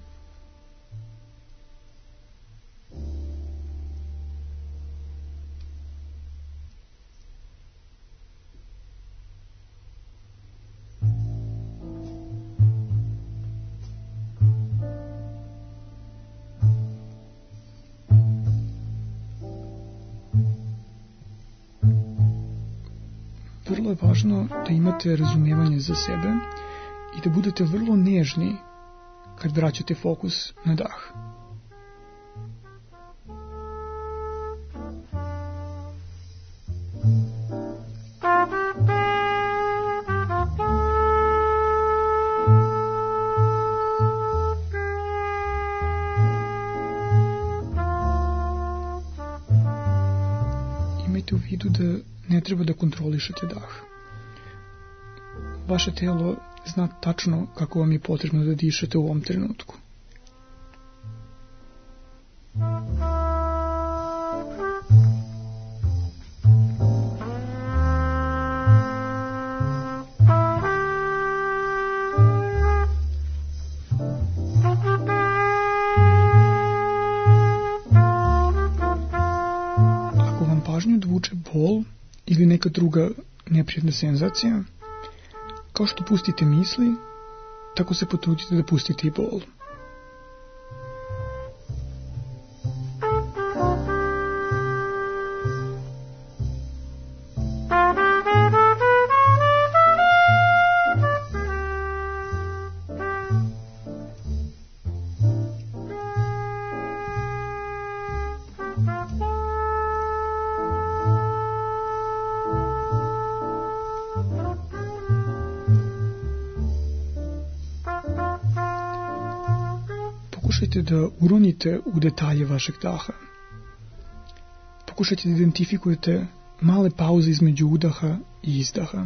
Vrlo je važno da imate razumevanje za sebe i da budete vrlo nežni kad vraćate fokus na dah. Imajte u vidu da ne treba da kontrolišete dah. Vaše telo zna tačno kako vam je potrebno da dišete u ovom trenutku. Ako vam pažnju odvuče bol ili neka druga neprijatna senzacija, kao što pustite misli, tako se potrudite da pustite i bol. Pokušajte da uronite u detalje vašeg daha. Pokušajte da identifikujete male pauze između udaha i izdaha.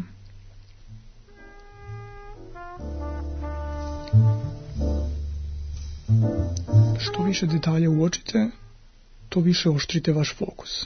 Što više detalja uočite, to više oštrite vaš fokus.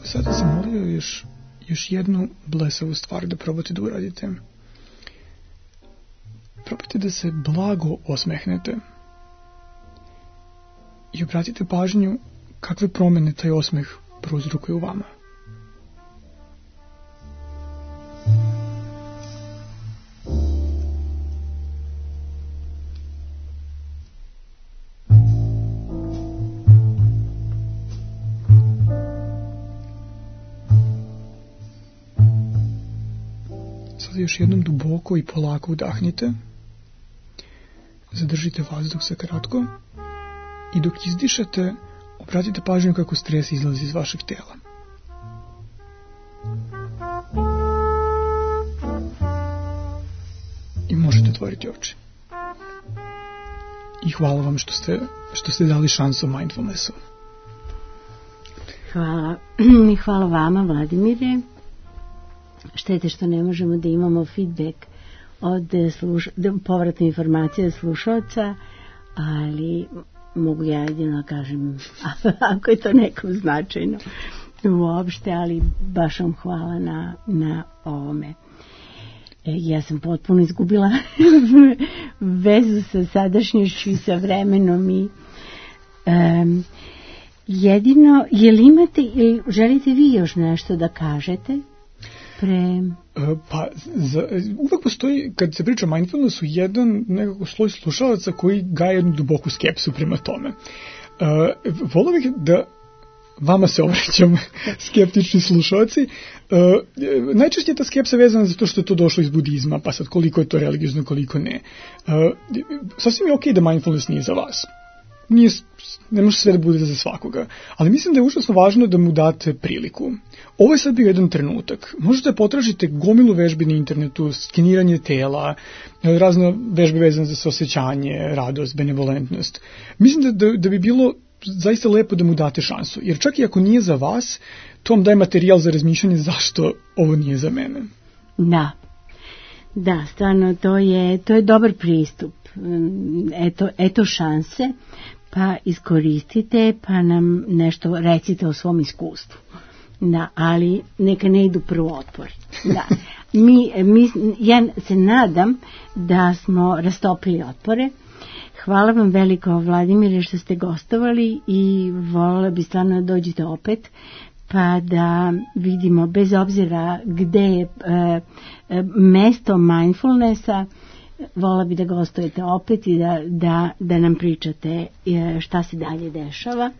Sada sam molio još, još jednu blesavu stvar da probate da uradite. Probajte da se blago osmehnete i obratite pažnju kakve promene taj osmeh prouzrokuje u vama. Sada još jednom duboko i polako udahnite. Zadržite vazduh za kratko i dok izdišete, obratite pažnju kako stres izlazi iz vašeg tela. I možete otvoriti oči. I hvala vam što ste, što ste dali šansu mindfulnessu. Hvala. Hvala vama, Vladimire. Štete što ne možemo da imamo feedback od sluš... povratne informacije od slušalca, ali mogu ja jedino kažem ako je to nekom značajno uopšte, ali baš vam hvala na, na ovome. E, ja sam potpuno izgubila vezu sa sadašnjošću i sa vremenom i um, jedino, je li imate ili želite vi još nešto da kažete? Pre... Pa, za, uvek postoji, kad se priča o mindfulnessu, jedan nekako sloj slušalaca koji gaje jednu duboku skepsu prema tome. Uh, volio bih da vama se obraćam, skeptični slušalci. Uh, najčešće je ta skepsa vezana za to što je to došlo iz budizma, pa sad koliko je to religiozno, koliko ne. Uh, sasvim je okej da mindfulness nije za vas. Nije, ne može sve da bude za svakoga, ali mislim da je užasno važno da mu date priliku. Ovo je sad bio jedan trenutak. Možete potražite gomilu vežbi na internetu, skeniranje tela, razne vežbe vezane za saosećanje, radost, benevolentnost. Mislim da, da, da bi bilo zaista lepo da mu date šansu, jer čak i ako nije za vas, to vam daje materijal za razmišljanje zašto ovo nije za mene. Da, da, stvarno to je, to je dobar pristup. Eto, eto šanse, pa iskoristite, pa nam nešto recite o svom iskustvu. Da, ali neka ne idu prvo otpori. Da. Mi, mi, ja se nadam da smo rastopili otpore. Hvala vam veliko, Vladimire, što ste gostovali i voljela bi stvarno da dođete opet, pa da vidimo, bez obzira gde je e, e, mesto mindfulnessa, vola bi da gostujete opet i da, da, da nam pričate šta se dalje dešava.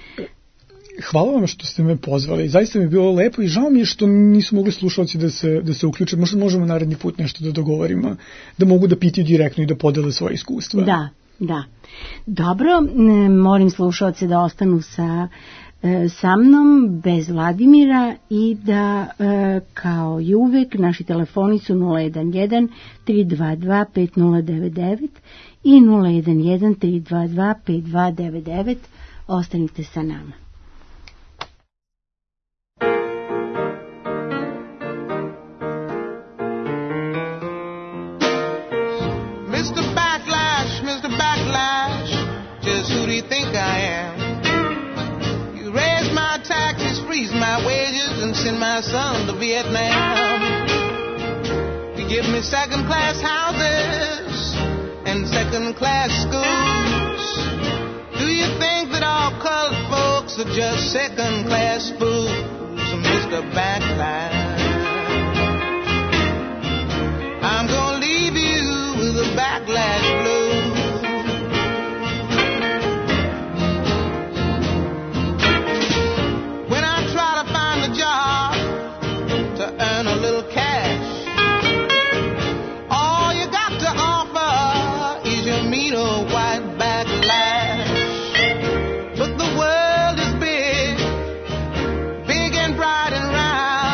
Hvala vam što ste me pozvali. Zaista mi je bilo lepo i žao mi je što nisu mogli slušalci da se, da se uključe. Možda možemo naredni put nešto da dogovorimo, da mogu da pitaju direktno i da podele svoje iskustva. Da, da. Dobro, molim slušalce da ostanu sa sa mnom bez Vladimira i da kao i uvek naši telefoni su nula jedan jedan tri dva dva pet nula devet devet i nula jedan jedan tri dva dva pet dva devet devet. Ostanite sa nama. mister Backlash, mister Backlash, just who do you think I am? Raise my taxes, freeze my wages, and send my son to Vietnam. You give me second-class houses and second-class schools. Do you think that all colored folks are just second-class fools, mister Backlash? I'm gonna leave you with a backlash blues. Job to earn a little cash. All you got to offer is your mean old white backlash. But the world is big, big and bright and round.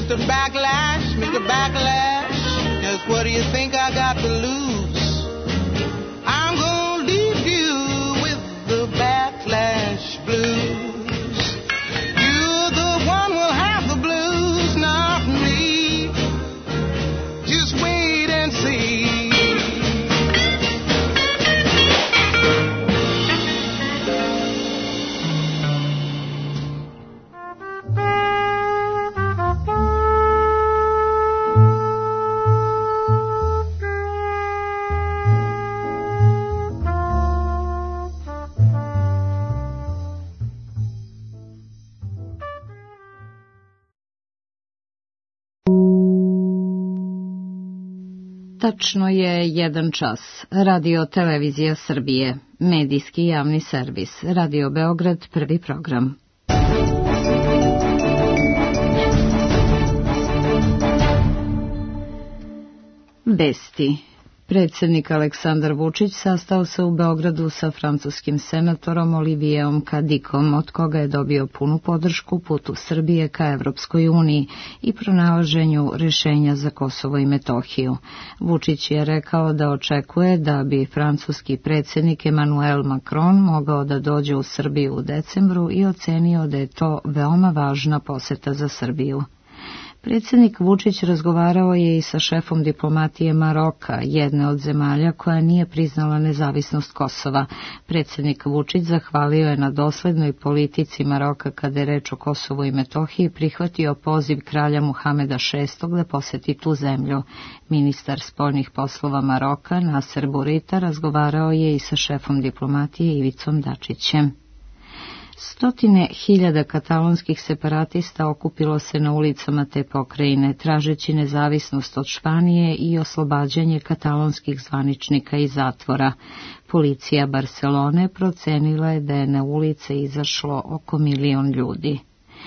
Mister Backlash, Mister Backlash, just what do you think I got to lose? I'm gonna leave you with the backlash blues. You're the one who'll have the blues, not me. Just wait and see. Tačno je jedan čas. Radio Televizija Srbije, medijski javni servis, Radio Beograd, prvi program. Vesti. Predsjednik Aleksandar Vučić sastao se u Beogradu sa francuskim senatorom Olivijeom Cadikom, od koga je dobio punu podršku putu Srbije ka Evropskoj uniji i pronalaženju rešenja za Kosovo i Metohiju. Vučić je rekao da očekuje da bi francuski predsjednik Emmanuel Macron mogao da dođe u Srbiju u decembru i ocenio da je to veoma važna poseta za Srbiju. Predsjednik Vučić razgovarao je i sa šefom diplomatije Maroka, jedne od zemalja koja nije priznala nezavisnost Kosova. Predsjednik Vučić zahvalio je na doslednoj politici Maroka kada je reč o Kosovu i Metohiji, prihvatio poziv kralja Muhameda šestog da poseti tu zemlju. Ministar spoljnih poslova Maroka, Naser Bourita, razgovarao je i sa šefom diplomatije Ivicom Dačićem. Stotine hiljada katalonskih separatista okupilo se na ulicama te pokrajine, tražeći nezavisnost od Španije i oslobađanje katalonskih zvaničnika iz zatvora. Policija Barcelone procenila je da je na ulice izašlo oko milion ljudi.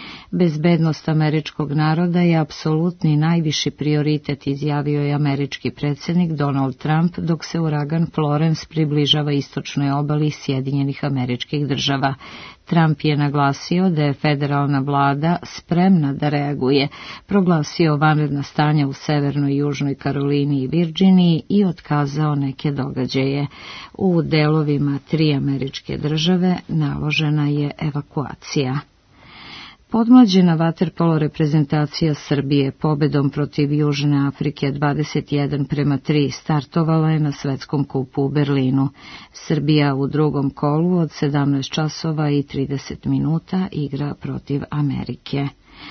Bezbednost američkog naroda je apsolutni najviši prioritet, izjavio je američki predsjednik Donald Trump dok se uragan Florence približava istočnoj obali Sjedinjenih Američkih Država. Trump je naglasio da je federalna vlada spremna da reaguje, proglasio vanredna stanja u Severnoj i Južnoj Karolini i Virginiji i otkazao neke događaje. U delovima tri američke države naložena je evakuacija. Podmlađena vaterpolo reprezentacija Srbije pobedom protiv Južne Afrike dvadeset jedan prema tri startovala je na svetskom kupu u Berlinu. Srbija u drugom kolu od sedamnaest časova i trideset minuta igra protiv Amerike.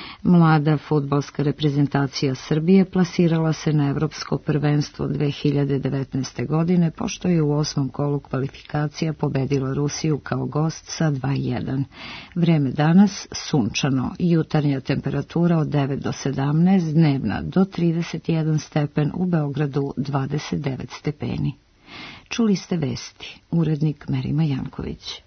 Mlada fudbalska reprezentacija Srbije plasirala se na Evropsko prvenstvo dve hiljade devetnaeste. godine, pošto je u osmom kolu kvalifikacija pobedila Rusiju kao gost sa dva jedan. Vreme danas sunčano, jutarnja temperatura od devet do sedamnaest, dnevna do trideset jedan stepen, u Beogradu dvadeset devet stepeni. Čuli ste vesti, urednik Merima Janković.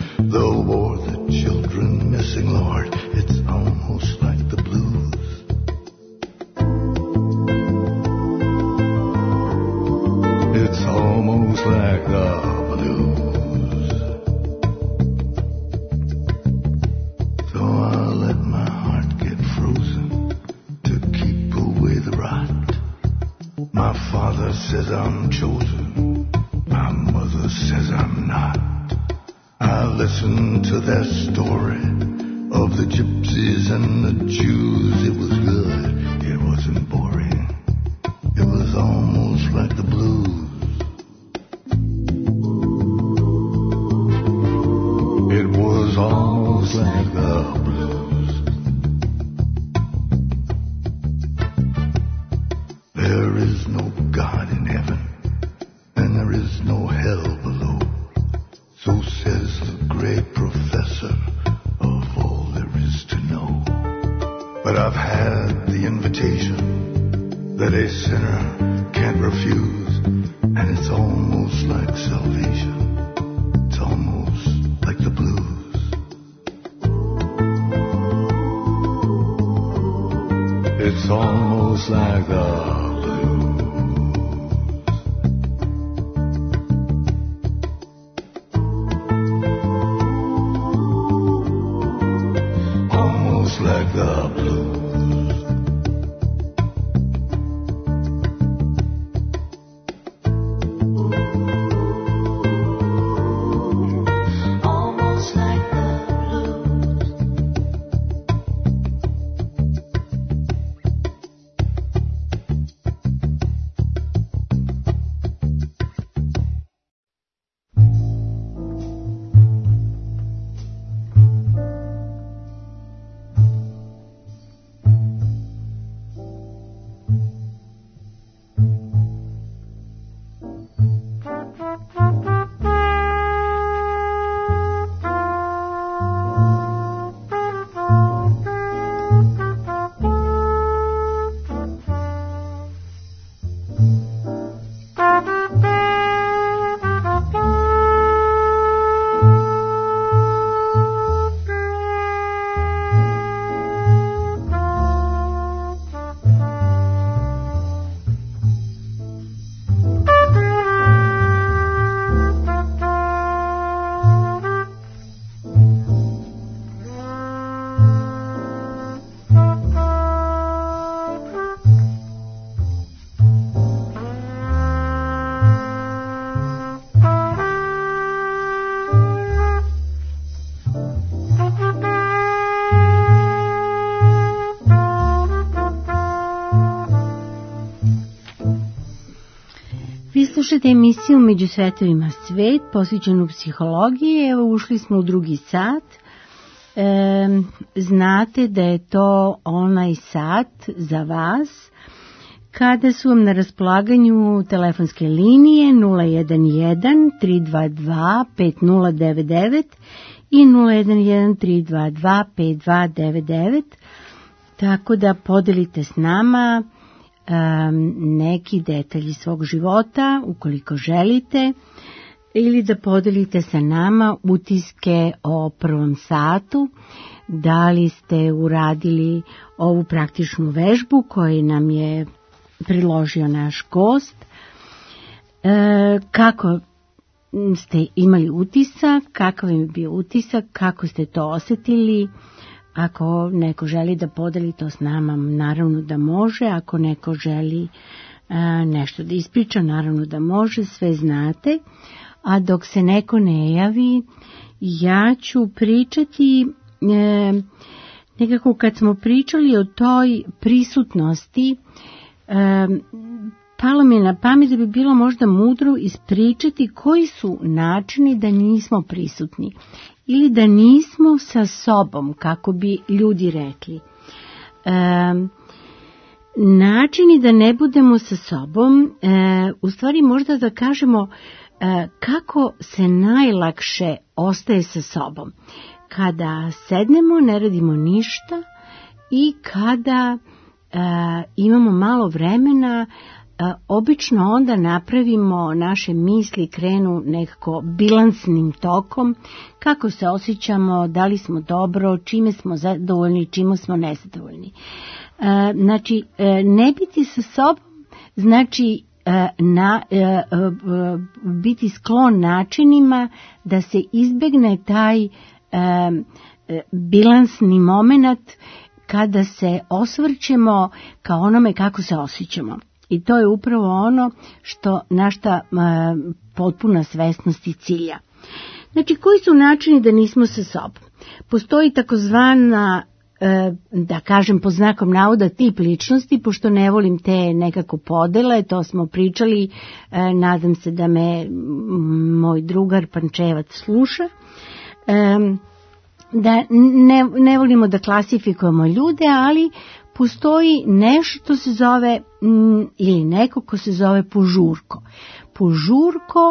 The war, the children missing, Lord, it's almost like the blues. father says I'm chosen, my mother says I'm not. I listen to their story of the gypsies and the Jews. It was good, it wasn't boring. It was almost like the blues. It was almost like the blues. There is no God in heaven, and there is no hell below. So says the great professor of all there is to know. But I've had the invitation that a sinner can't refuse, and it's almost like salvation. It's almost like the blues. It's almost like the like the blues. Almost like the blues. Slušajte emisiju Među svetovima svet, posvećenu psihologiji. Evo, ušli smo u drugi sat. E, znate da je to onaj sat za vas kada su vam na raspolaganju telefonske linije nula jedan jedan tri dva dva pet nula devet devet i nula jedan jedan tri dva dva pet dva devet devet, tako da podelite s nama Um, neki detalji svog života, ukoliko želite, ili da podelite sa nama utiske o prvom satu, da li ste uradili ovu praktičnu vežbu koju nam je priložio naš gost, e, kako ste imali utisak, kakav im je bio utisak, kako ste to osjetili. Ako neko želi da podeli to s nama, naravno da može. Ako neko želi a, nešto da ispriča, naravno da može, sve znate. A dok se neko ne javi, ja ću pričati, e, nekako kad smo pričali o toj prisutnosti, e, palo mi je na pamet da bi bilo možda mudro ispričati koji su načini da nismo prisutni ili da nismo sa sobom, kako bi ljudi rekli. E, načini da ne budemo sa sobom, e, u stvari možda da kažemo e, kako se najlakše ostaje sa sobom. Kada sednemo, ne radimo ništa i kada e, imamo malo vremena, obično onda napravimo, naše misli krenu nekako bilansnim tokom, kako se osjećamo, da li smo dobro, čime smo zadovoljni, čime smo nezadovoljni. Znači, ne biti sa sobom, znači na, biti sklon načinima da se izbegne taj bilansni moment kada se osvrćemo ka onome kako se osjećamo. I to je upravo ono što našta potpuna svesnost i cilja. Znači, koji su načini da nismo sa sobom? Postoji takozvana, da kažem po znakom navoda, tip ličnosti, pošto ne volim te nekako podele, to smo pričali, nadam se da me moj drugar Pančevac sluša, da ne, ne volimo da klasifikujemo ljude, ali postoji nešto što se zove, ili neko ko se zove požurko. Požurko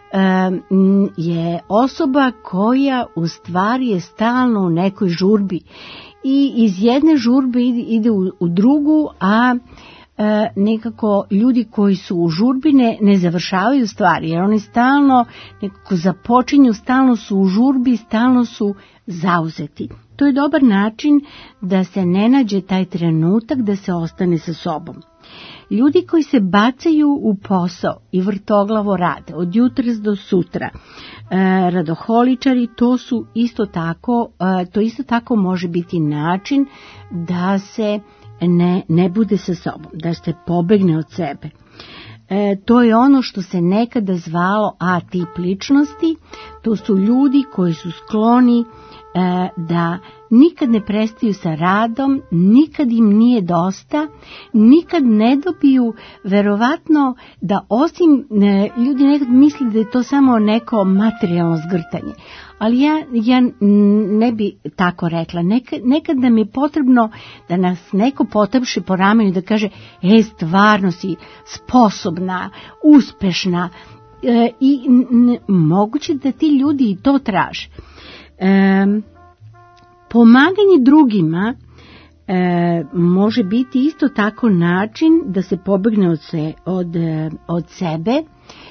je osoba koja u stvari je stalno u nekoj žurbi i iz jedne žurbe ide u, u drugu, a e, nekako ljudi koji su u žurbi ne, ne završavaju stvari, jer oni stalno nekako započinju, stalno su u žurbi, stalno su zauzeti. To je dobar način da se ne nađe taj trenutak da se ostane sa sobom. Ljudi koji se bacaju u posao i vrtoglavo rade od jutras do sutra, e, radoholičari, to su isto tako, e, to isto tako može biti način da se ne, ne bude sa sobom, da se pobegne od sebe. E, to je ono što se nekada zvalo A-tip ličnosti. To su ljudi koji su skloni e, da nikad ne prestaju sa radom, nikad im nije dosta, nikad ne dobiju, verovatno da osim, e, ljudi nekad misle da je to samo neko materijalno zgrtanje, ali ja, ja ne bi tako rekla. Nekad, nekad nam je potrebno da nas neko potapše po ramenu i da kaže, e, stvarno si sposobna, uspešna, e, i n, moguće da ti ljudi i to traže. E, Pomaganje drugima e, može biti isto tako način da se pobegne od, se, od, od sebe. E,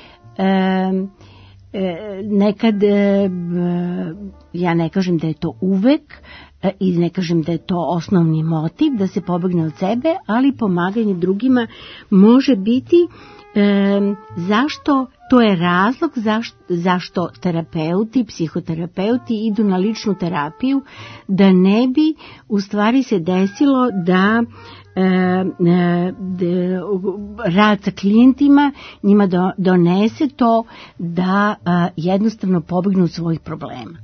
e, nekad, e, ja ne kažem da je to uvek e, i ne kažem da je to osnovni motiv da se pobegne od sebe, ali pomaganje drugima može biti e, zašto. To je razlog zašto, zašto terapeuti, psihoterapeuti idu na ličnu terapiju, da ne bi u stvari se desilo da e, e, de, rad sa klijentima njima do, donese to da e, jednostavno pobegnu od svojih problema.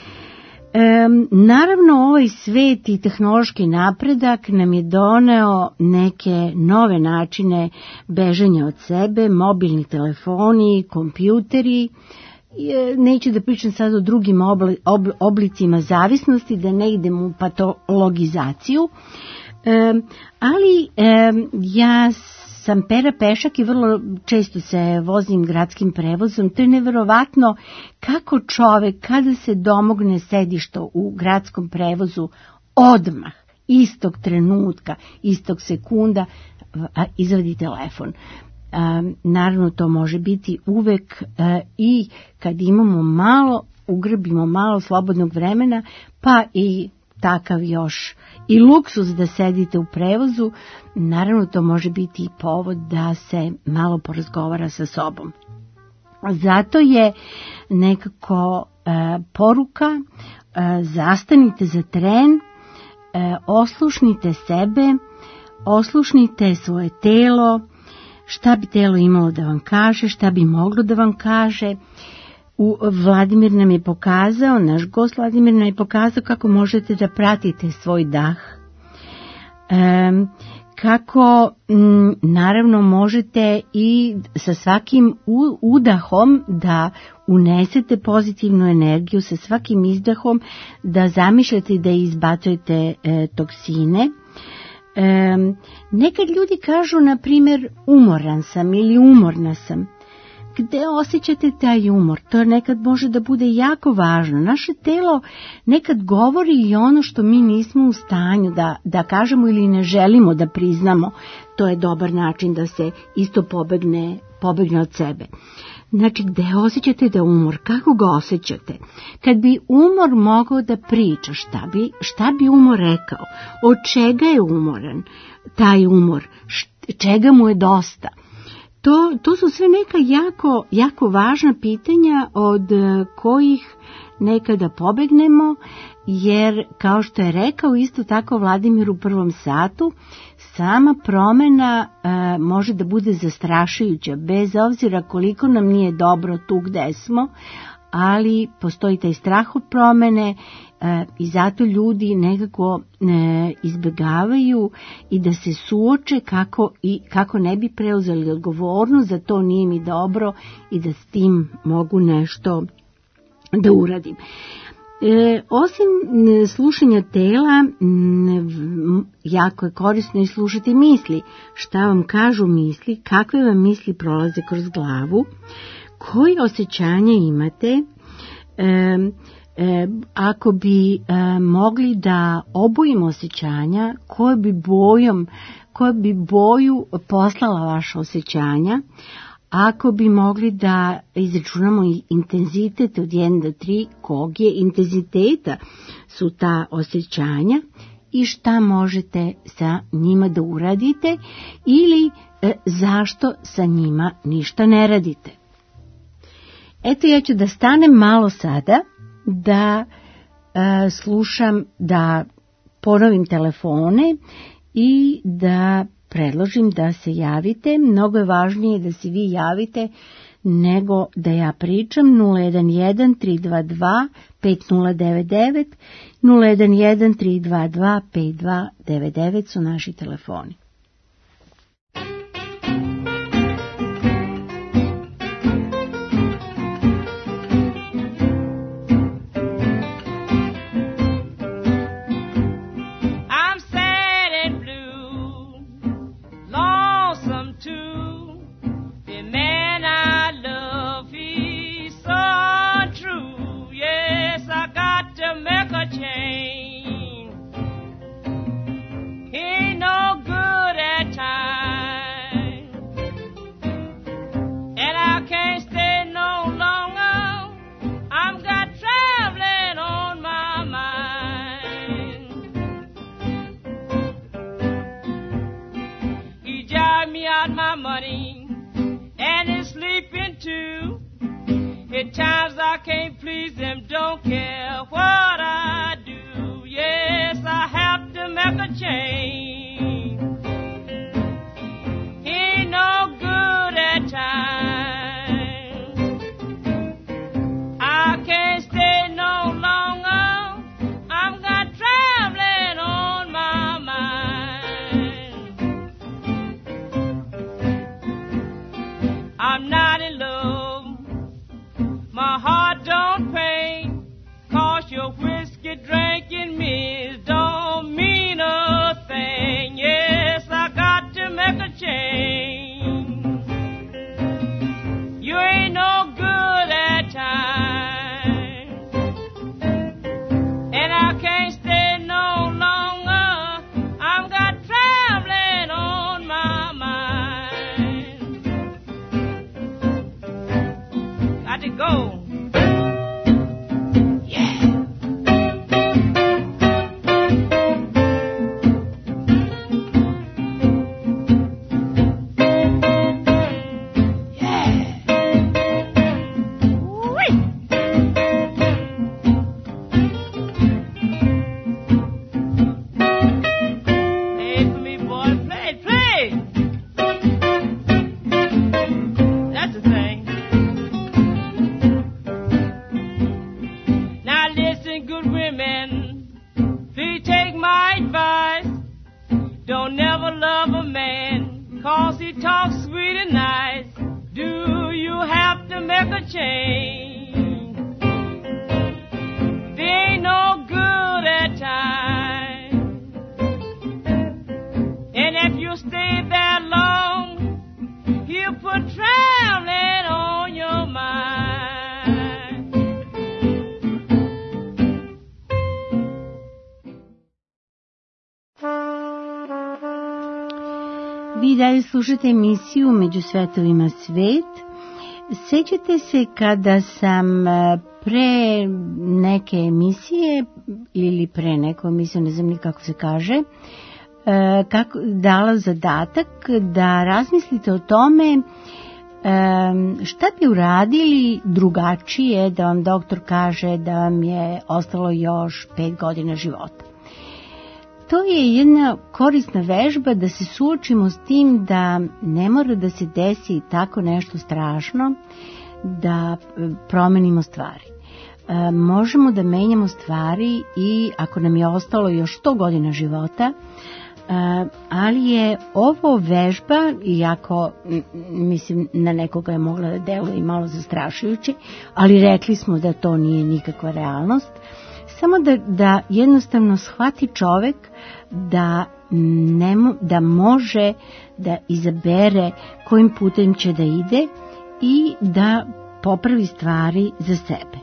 E, naravno, ovaj svet i tehnološki napredak nam je doneo neke nove načine bežanja od sebe, mobilni telefoni, kompjuteri. E, neću da pričam sad o drugim obli, ob, oblicima zavisnosti, da ne idem u patologizaciju, e, ali e, ja sam pera pešak i vrlo često se vozim gradskim prevozom. To je neverovatno kako čovek kada se domogne sedišta u gradskom prevozu odmah, istog trenutka, istog sekunda izvadi telefon. Naravno, to može biti uvek i kad imamo malo, ugrbimo malo slobodnog vremena, pa i takav još i luksuz da sedite u prevozu, naravno to može biti i povod da se malo porazgovara sa sobom. Zato je nekako e, poruka, e, zastanite za tren, e, oslušnite sebe, oslušnite svoje telo, šta bi telo imalo da vam kaže, šta bi moglo da vam kaže. U Vladimir nam je pokazao, naš gost Vladimir nam je pokazao kako možete da pratite svoj dah, e, kako m, naravno možete i sa svakim u, udahom da unesete pozitivnu energiju, sa svakim izdahom da zamišljate da izbacujete e, toksine. E, nekad ljudi kažu, na primjer, umoran sam ili umorna sam. Gde osjećate taj umor? To nekad može da bude jako važno. Naše telo nekad govori i ono što mi nismo u stanju da, da kažemo ili ne želimo da priznamo. To je dobar način da se isto pobegne, pobegne od sebe. Znači, gde osjećate da umor? Kako ga osjećate? Kad bi umor mogao da priča, šta bi, šta bi umor rekao? Od čega je umoran taj umor? Čega mu je dosta? To, to su sve neka jako, jako važna pitanja od kojih nekada pobegnemo, jer kao što je rekao isto tako Vladimir u prvom satu, sama promena e, može da bude zastrašujuća, bez obzira koliko nam nije dobro tu gde smo, ali postoji taj strah od promene e, i zato ljudi nekako e, izbjegavaju i da se suoče kako, i, kako ne bi preuzeli odgovornost za to nije mi dobro i da s tim mogu nešto da uradim. E, osim slušanja tela, jako je korisno i slušati misli. Šta vam kažu misli, kakve vam misli prolaze kroz glavu, koje osjećanja imate. E, e, ako bi e, mogli da obojimo osjećanja, koje bi bojom, koje bi boju poslala vaša osjećanja, ako bi mogli da izračunamo intenzitet od jedan do tri, kog je intenziteta su ta osjećanja i šta možete sa njima da uradite ili e, zašto sa njima ništa ne radite. Eto, ja ću da stanem malo sada, da e, slušam, da ponovim telefone i da predložim da se javite. Mnogo je važnije da se vi javite nego da ja pričam. Nula jedan jedan tri dva dva pet nula devet devet, nula jedan jedan tri dva dva pet dva devet devet su naši telefoni. At times I can't please him, don't care what I do. Yes, I have to make a change. He ain't no good at times. I can't stay no longer. I'm got trembling on my mind. I'm not in love. My heart don't pain, 'cause your whiskey drinking miss don't mean a thing. Yes, I got to make a change. You ain't no good at times, and I can't stay no longer. I've got trembling on my mind. Got to go. Vi dalje slušate emisiju Među svetovima svet. Sećate se kada sam pre neke emisije ili pre neku emisiju, ne znam ni kako se kaže, kako, dala zadatak da razmislite o tome šta bi uradili drugačije da vam doktor kaže da vam je ostalo još pet godina života. to je jedna korisna vežba da se suočimo s tim da ne mora da se desi tako nešto strašno da promenimo stvari. E, možemo da menjamo stvari i ako nam je ostalo još sto godina života, e, ali je ovo vežba, iako mislim na nekoga je mogla da deluje i malo zastrašujuće, ali rekli smo da to nije nikakva realnost, samo da, da jednostavno shvati čovek da, ne, da može da izabere kojim putem će da ide i da popravi stvari za sebe.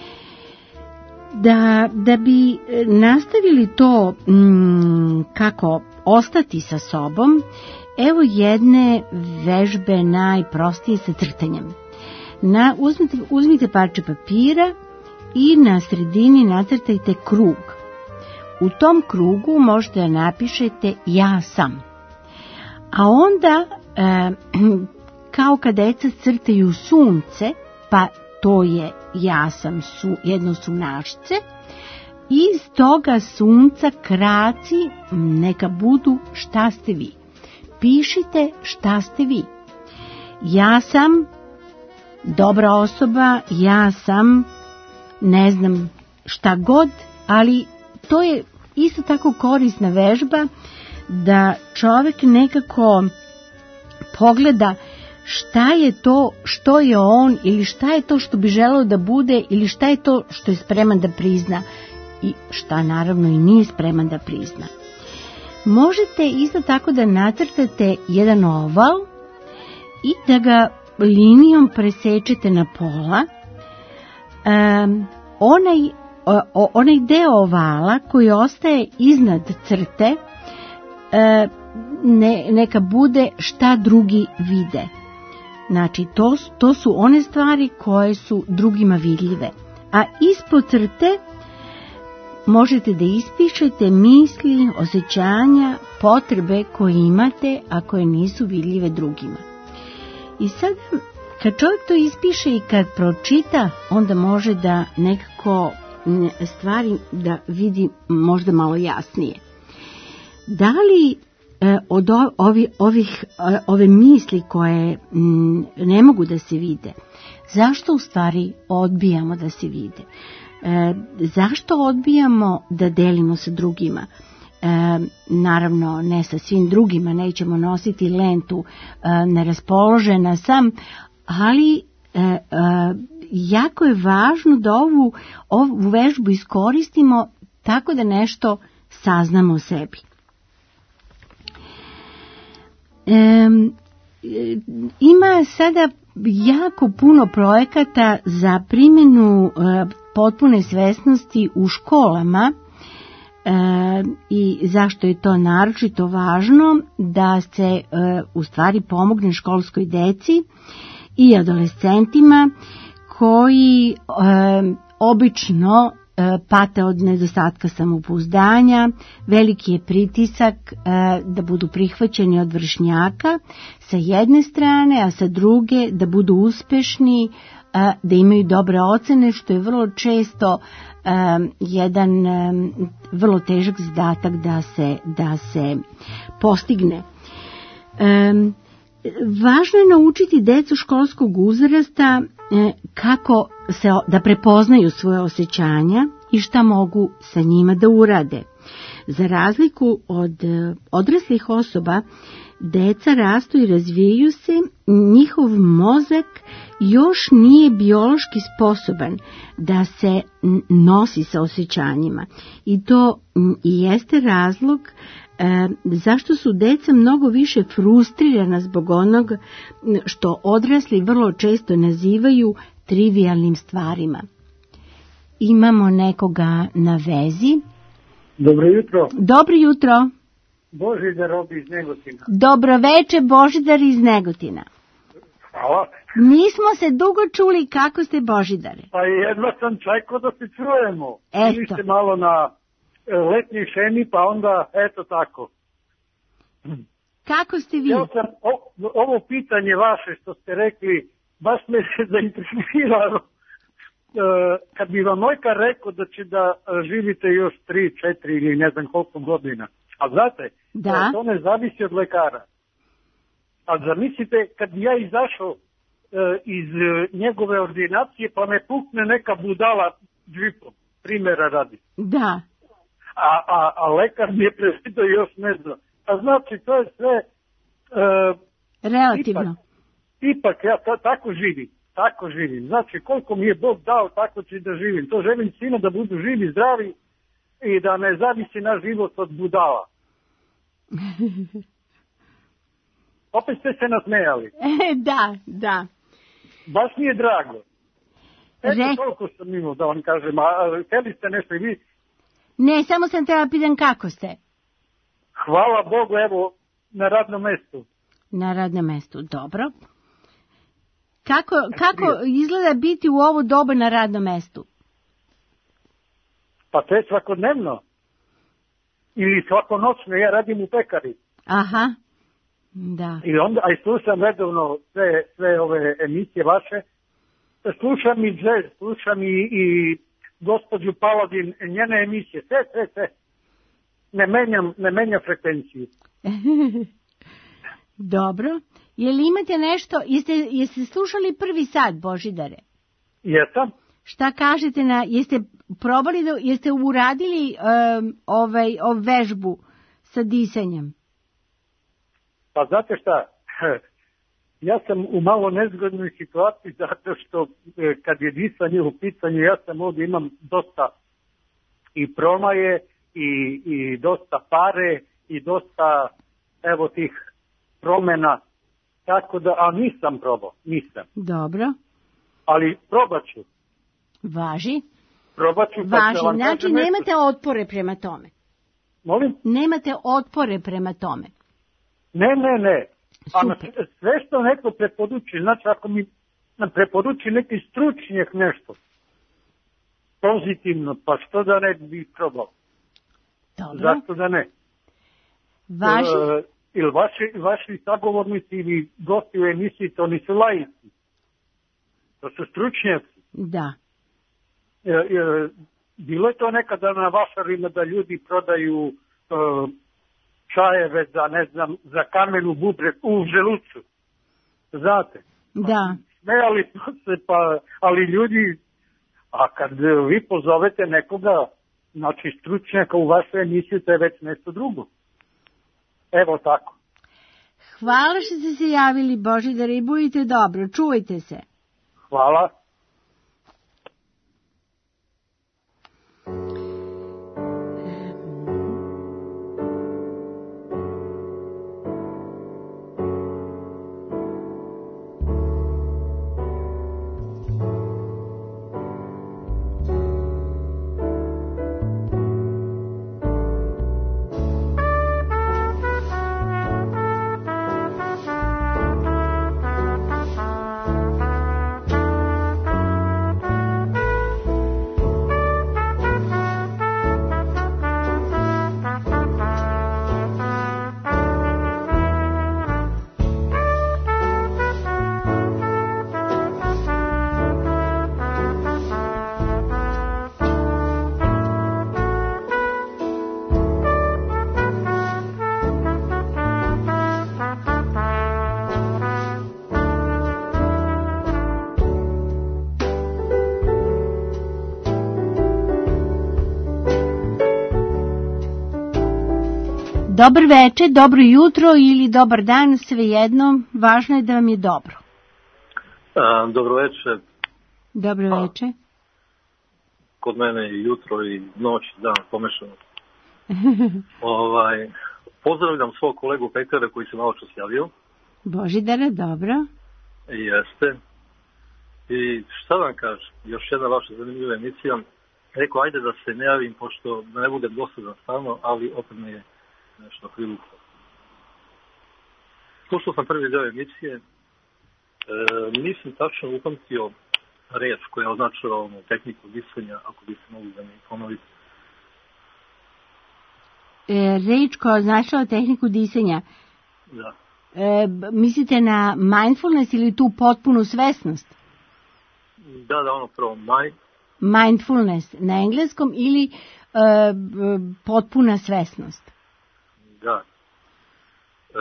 Da, da bi nastavili to m, kako ostati sa sobom, evo jedne vežbe najprostije sa crtanjem. Na, uzmite, uzmite parče papira i na sredini nacrtajte krug. U tom krugu možete da napišete ja sam. A onda, e, kao kad deca crtaju sunce, pa to je ja sam su, jedno sunašce, iz toga sunca kraci neka budu šta ste vi. Pišite šta ste vi. Ja sam dobra osoba, ja sam ne znam šta god, ali to je isto tako korisna vežba da čovjek nekako pogleda šta je to što je on ili šta je to što bi želeo da bude ili šta je to što je spreman da prizna i šta naravno i nije spreman da prizna. Možete isto tako da nacrtate jedan oval i da ga linijom presečete na pola. Um, onaj, o, onaj deo ovala koji ostaje iznad crte uh, ne, neka bude šta drugi vide. Znači to, to su one stvari koje su drugima vidljive. A ispod crte možete da ispišete misli, osjećanja, potrebe koje imate, a koje nisu vidljive drugima. I sad kad čovjek to ispiše i kad pročita, onda može da nekako stvari da vidi možda malo jasnije. Da li e, od ovi, ovih, ove misli koje m, ne mogu da se vide, zašto u stvari odbijamo da se vide? E, zašto odbijamo da delimo sa drugima? E, naravno ne sa svim drugima, nećemo nositi lentu e, neraspoložena sam, ali e, e, jako je važno da ovu, ovu vežbu iskoristimo tako da nešto saznamo o sebi. E, ima sada jako puno projekata za primjenu e, potpune svesnosti u školama e, i zašto je to naročito važno da se e, u stvari pomogne školskoj deci i adolescentima koji e, obično e, pate od nedostatka samopouzdanja, veliki je pritisak e, da budu prihvaćeni od vršnjaka sa jedne strane, a sa druge da budu uspešni, e, da imaju dobre ocene, što je vrlo često e, jedan e, vrlo težak zadatak da se, da se postigne. E, Važno je naučiti decu školskog uzrasta kako se, da prepoznaju svoje osjećanja i šta mogu sa njima da urade. Za razliku od odraslih osoba, deca rastu i razvijaju se, njihov mozak još nije biološki sposoban da se nosi sa osjećanjima. I to i jeste razlog E, zašto su deca mnogo više frustrirana zbog onog što odrasli vrlo često nazivaju trivijalnim stvarima. Imamo nekoga na vezi. Dobro jutro. Dobro jutro. Božidar Robi iz Negotina. Dobro veče, Božidar iz Negotina. Hvala. Nismo se dugo čuli, kako ste, Božidare? Pa jedva sam čekao da se čujemo. Eto. Bili ste malo na letnji šemi, pa onda eto tako. Kako ste vi? Ja sam, o, ovo pitanje vaše što ste rekli, baš me se zainteresiralo. kad bi vam lekar rekao da će da živite još tri, četiri ili ne znam koliko godina, a znate, da. to ne zavisi od lekara. A zamislite, kad bi ja izašao iz njegove ordinacije, pa me pukne neka budala džipom, primjera radi. Da. A, a, a lekar mi je previdio još ne znam. A znači, to je sve... Uh, relativno. Ipak, ipak ja ta, tako živim. Tako živim. Znači, koliko mi je Bog dao, tako ću da živim. To želim svima da budu živi, zdravi i da ne zavisi naš život od budala. Opet ste se nasmejali. Da, da. Baš mi je drago. Eto, Re... toliko sam imao da vam kažem. A htjeli ste nešto i vi? Ne, samo sam treba pitan kako ste. Hvala Bogu, evo, na radnom mestu. Na radnom mestu, dobro. Kako, kako izgleda biti u ovo doba na radnom mestu? Pa to je svakodnevno. Ili svakonoćno, ja radim u pekari. Aha, da. I onda, a i slušam redovno sve, sve ove emisije vaše. Slušam i jazz, slušam i, i gospođu Paladin, njene emisije, sve, sve, sve. Ne menjam, ne menjam frekvenciju. Dobro. Je li imate nešto, jeste, jeste slušali prvi sat, Božidare? Jesam. Šta kažete na, jeste probali, da, jeste uradili um, ovaj, ovaj vežbu sa disanjem? Pa znate šta, ja sam u malo nezgodnoj situaciji zato što kad je disanje u pitanju, ja sam ovdje imam dosta i promaje i, i dosta pare i dosta evo tih promjena, tako da, a nisam probao, nisam. Dobro. Ali probat ću. Važi. Probat ću. Važi, znači nemate otpore prema tome. Molim? Nemate otpore prema tome. Ne, ne, ne. Super. A sve što neko preporuči, znači ako mi preporuči neki stručnjak nešto pozitivno, pa što da ne bi probao? Dobro. Zašto da ne? Važi. E, ili vaši, vaši sagovornici ili gosti u emisiji, to nisu laici. To su stručnjaci. Da. E, e, bilo je to nekada na vašarima da ljudi prodaju e, čajeve za, ne znam, za kamenu bubreg u želucu. Znate? Da. Smejali smo se, pa, ali ljudi, a kad vi pozovete nekoga, znači stručnjaka u vašoj emisiji, to je već nešto drugo. Evo tako. Hvala što ste se javili, Božidare, i budite dobro, čuvajte se. Hvala. Dobar večer, dobro jutro ili dobar dan, svejedno, važno je da vam je dobro. A, dobro večer. Dobro A, večer. Kod mene je jutro i noć, dan pomešano. ovaj, pozdravljam svog kolegu pekara koji se malo čas javio. Božidare, dobro. Jeste. I šta vam kažem, još jedna vaša zanimljiva emisija. Rekao, ajde da se ne javim, pošto da ne budem dosadan stalno, ali opet me je nešto privuklo. Slušao sam prvi deo emisije, e, nisam tačno upamtio reč koja označava onu tehniku disanja, ako bi se mogli da mi ponoviti. E, reč koja označava tehniku disanja. Da. E, mislite na mindfulness ili tu potpunu svesnost? Da, da, ono prvo mind, mindfulness na engleskom ili uh, potpuna svesnost? Da. E,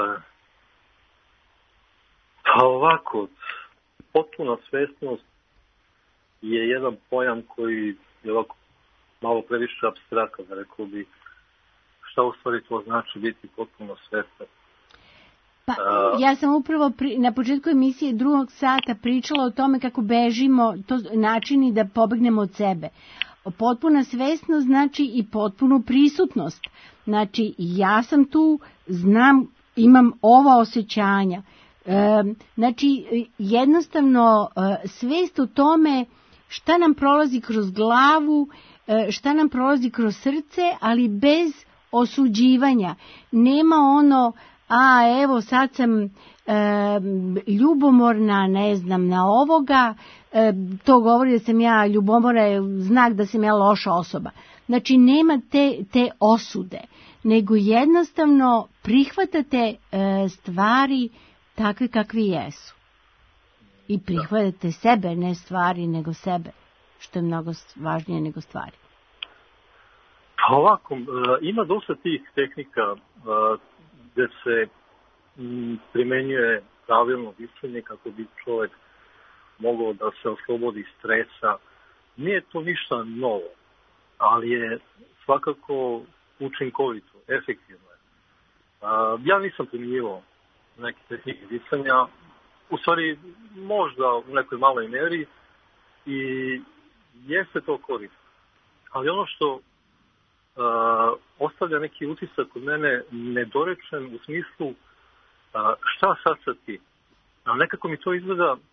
pa ovako, potpuna svesnost je jedan pojam koji je ovako malo previše apstrakan, rekao bi šta u stvari to znači biti potpuno svestan. Pa, ja sam upravo pri, na početku emisije drugog sata pričala o tome kako bežimo, to načini da pobegnemo od sebe. Potpuna svesnost znači i potpunu prisutnost. Znači, ja sam tu, znam, imam ova osjećanja. E, znači, jednostavno, svest o tome šta nam prolazi kroz glavu, šta nam prolazi kroz srce, ali bez osuđivanja. Nema ono, a evo sad sam e, ljubomorna, ne znam, na ovoga, e, to govori da sam ja ljubomora, je znak da sam ja loša osoba. Znači, nema te, te osude, nego jednostavno prihvatate e, stvari takve kakvi jesu. I prihvatate sebe, ne stvari, nego sebe, što je mnogo važnije nego stvari. Pa ovako, ima dosta tih tehnika gde se primenjuje pravilno disanje kako bi čovjek mogao da se oslobodi stresa. Nije to ništa novo, ali je svakako učinkovito, efektivno je. Ja nisam primjenjivao neke tehnike disanja, u stvari možda u nekoj maloj meri i jeste to korisno. Ali ono što uh, ostavlja neki utisak kod mene nedorečen u smislu uh, šta sad sad ti. A nekako mi to izgleda uh,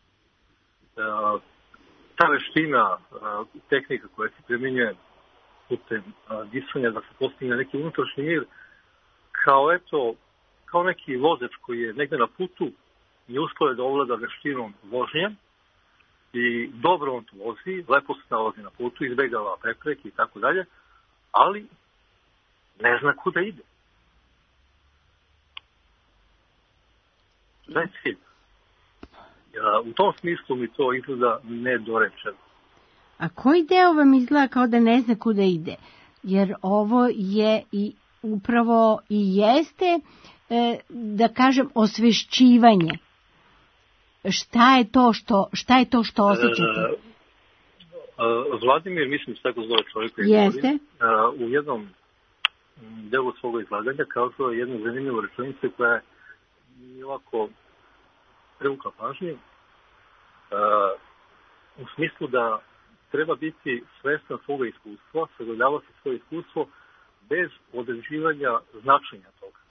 ta veština, uh, tehnika koja se primjenjuje putem uh, disanja da se postigne neki unutrašnji mir, kao eto, kao neki vozač koji je negde na putu i uspio je da ovlada veštinom vožnje i dobro on to vozi, lepo se nalazi na putu, izbegava prepreke i tako dalje, ali ne zna kuda ide. Šta je cilj? U tom smislu mi to izgleda nedorečeno. A koji deo vam izgleda kao da ne zna kuda ide? Jer ovo je i upravo i jeste, da kažem, osvešćivanje. Šta je to što, šta je to što osjećate? E, Vladimir, mislim se tako zove čovjek koji jeste. Govori, u jednom delu svoga izlaganja kazao jednu zanimljivu rečenicu koja je ovako privukla pažnju, u smislu da treba biti svestan svoga iskustva, sagledavati svoje iskustvo bez određivanja značenja toga.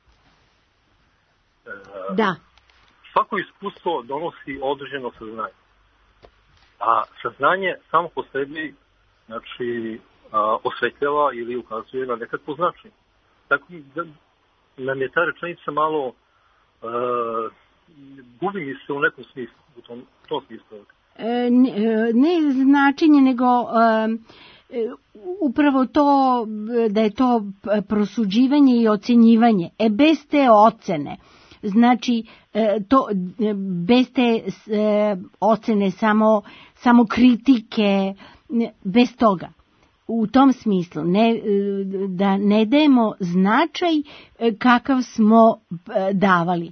Da. Svako iskustvo donosi određeno saznanje. A saznanje samo po sebi, znači, a, osvetljava ili ukazuje na nekakvo značenje. Tako da nam je ta rečenica malo a, gubi mi se u nekom smislu, u tom, u tom smislu. E, ne, ne značenje, nego e, upravo to da je to prosuđivanje i ocenjivanje. E bez te ocene, znači to bez te ocene, samo, samo kritike, bez toga. U tom smislu, ne, da ne dajemo značaj kakav smo davali.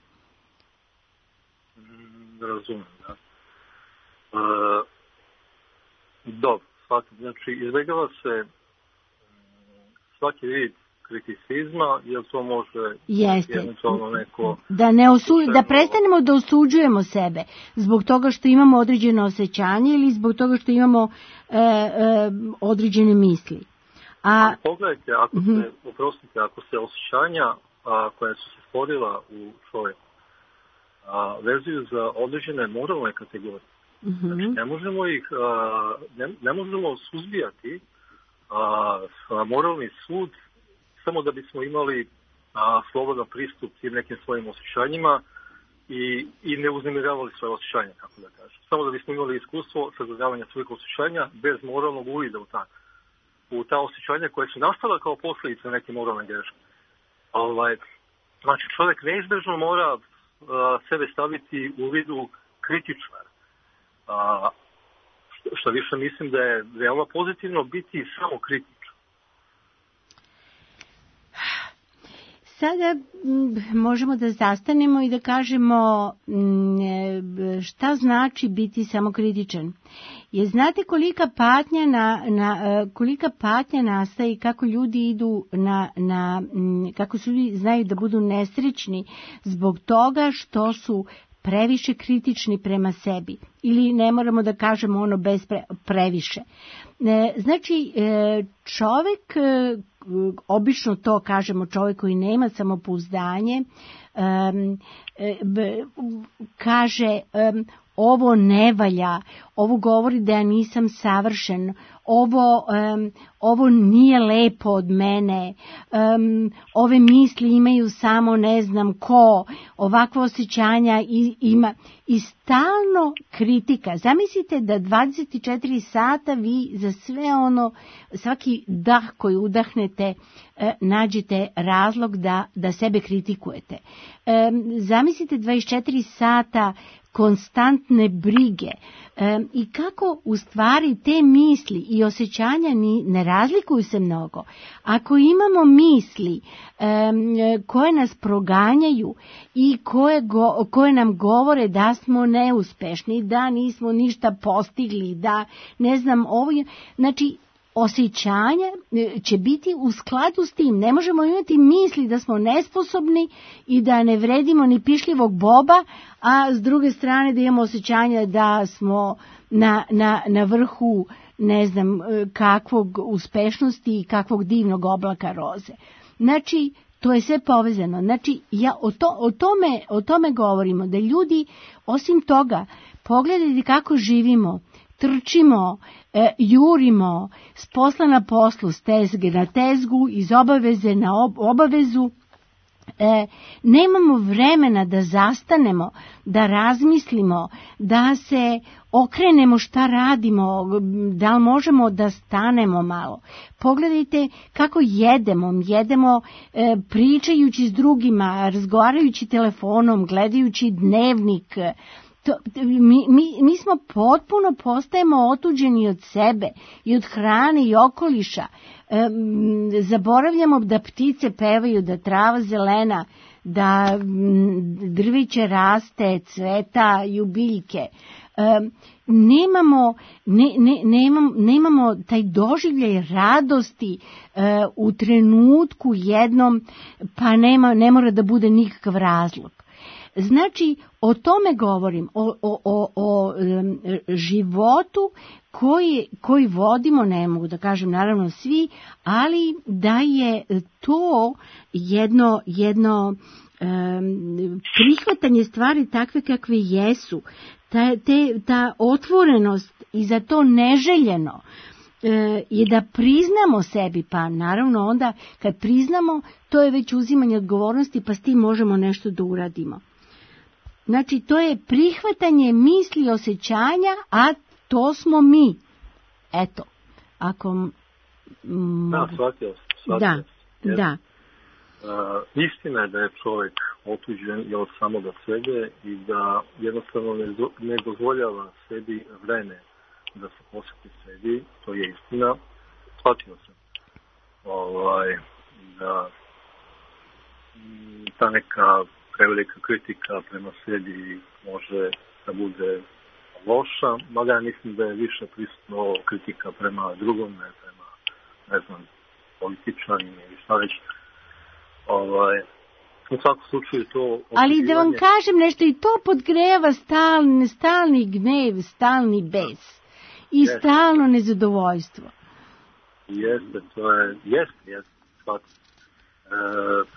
Razumijem, da. E, dobro, svaki, znači izbjegava se svaki vid kriticizma, jer to može eventualno neko... Da, ne osu... da prestanemo da osuđujemo sebe zbog toga što imamo određeno osjećanje ili zbog toga što imamo e, e, određene misli. A... A pogledajte, ako mm-hmm. se, oprostite, ako se osjećanja a, koja su se stvorila u čovjeku a, vezuju za određene moralne kategorije. Mm-hmm. Znači, ne možemo ih, a, ne, ne možemo suzbijati a, a, moralni sud samo da bismo imali a, slobodan pristup tim nekim svojim osjećanjima i, i ne uznemiravali svoje osjećanja, kako da kažem. Samo da bismo imali iskustvo sagledavanja svojih osjećanja bez moralnog uvida u ta, u ta osjećanja koje su nastala kao posljedica neke moralne greške. Ovaj, znači, čovjek neizbežno mora a, sebe staviti u vidu kritičnar. A, Što više mislim da je veoma pozitivno biti samo kritičan. Sada možemo da zastanemo i da kažemo šta znači biti samokritičan. Je znate kolika patnja na, na kolika patnja nastaje i kako ljudi idu na, na kako su ljudi znaju da budu nesrećni zbog toga što su previše kritični prema sebi, ili ne moramo da kažemo ono bez pre, previše. Znači, čovek, obično to kažemo čovek koji nema samopouzdanje, kaže ovo ne valja, ovo govori da ja nisam savršen, ovo, um, ovo nije lepo od mene, um, ove misli imaju samo ne znam ko, ovakva osjećanja i, ima i stalno kritika. Zamislite da dvadeset četiri sata vi za sve ono, svaki dah koji udahnete, uh, nađete razlog da, da sebe kritikujete. Um, zamislite dvadeset četiri sata konstantne brige e, i kako u stvari te misli i osjećanja ni, ne razlikuju se mnogo. Ako imamo misli e, koje nas proganjaju i koje, go, koje nam govore da smo neuspešni, da nismo ništa postigli, da ne znam ovo, znači osjećanja će biti u skladu s tim. Ne možemo imati misli da smo nesposobni i da ne vredimo ni pišljivog boba, a s druge strane da imamo osjećanja da smo na, na, na vrhu ne znam kakvog uspešnosti i kakvog divnog oblaka roze. Znači, to je sve povezano. Znači, ja o, to, o, tome, o tome govorimo, da ljudi, osim toga, pogledajte kako živimo, trčimo, e, jurimo s posla na poslu, s tezge na tezgu, iz obaveze na ob- obavezu, e, nemamo vremena da zastanemo, da razmislimo, da se okrenemo šta radimo, da li možemo da stanemo malo. Pogledajte kako jedemo, jedemo e, pričajući s drugima, razgovarajući telefonom, gledajući dnevnik. To, mi, mi, mi smo potpuno postajemo otuđeni od sebe i od hrane i okoliša. E, zaboravljamo da ptice pevaju, da trava zelena, da drveće raste, cvetaju biljke. E, nemamo, ne, ne, nemamo, nemamo taj doživljaj radosti e, u trenutku jednom, pa nema, ne mora da bude nikakav razlog. Znači, o tome govorim, o, o, o, o um, životu koji, koji vodimo, ne mogu da kažem naravno svi, ali da je to jedno, jedno um, prihvatanje stvari takve kakve jesu, ta, te, ta otvorenost i za to neželjeno, je da priznamo sebi, pa naravno onda kad priznamo, to je već uzimanje odgovornosti, pa s tim možemo nešto da uradimo. Znači, to je prihvatanje misli i osjećanja, a to smo mi. Eto, ako... M- da, shvatio sam. Da, jer, da. Uh, istina je da je čovjek otuđen i od samoga sebe i da jednostavno ne, do, ne dozvoljava sebi vreme da se posveti sebi, to je istina. Shvatio sam ovaj, da ta neka prevelika kritika prema sebi može da bude loša, mada ja mislim da je više prisutno kritika prema drugome, prema, ne znam, političarima ili šta već. Ovaj, u svakom slučaju to... Ali da vam kažem nešto, i to podgreva stalni, stalni gnev, stalni bes i jeste, stalno nezadovoljstvo. Jeste, to je, jeste, jeste, shvatim. E,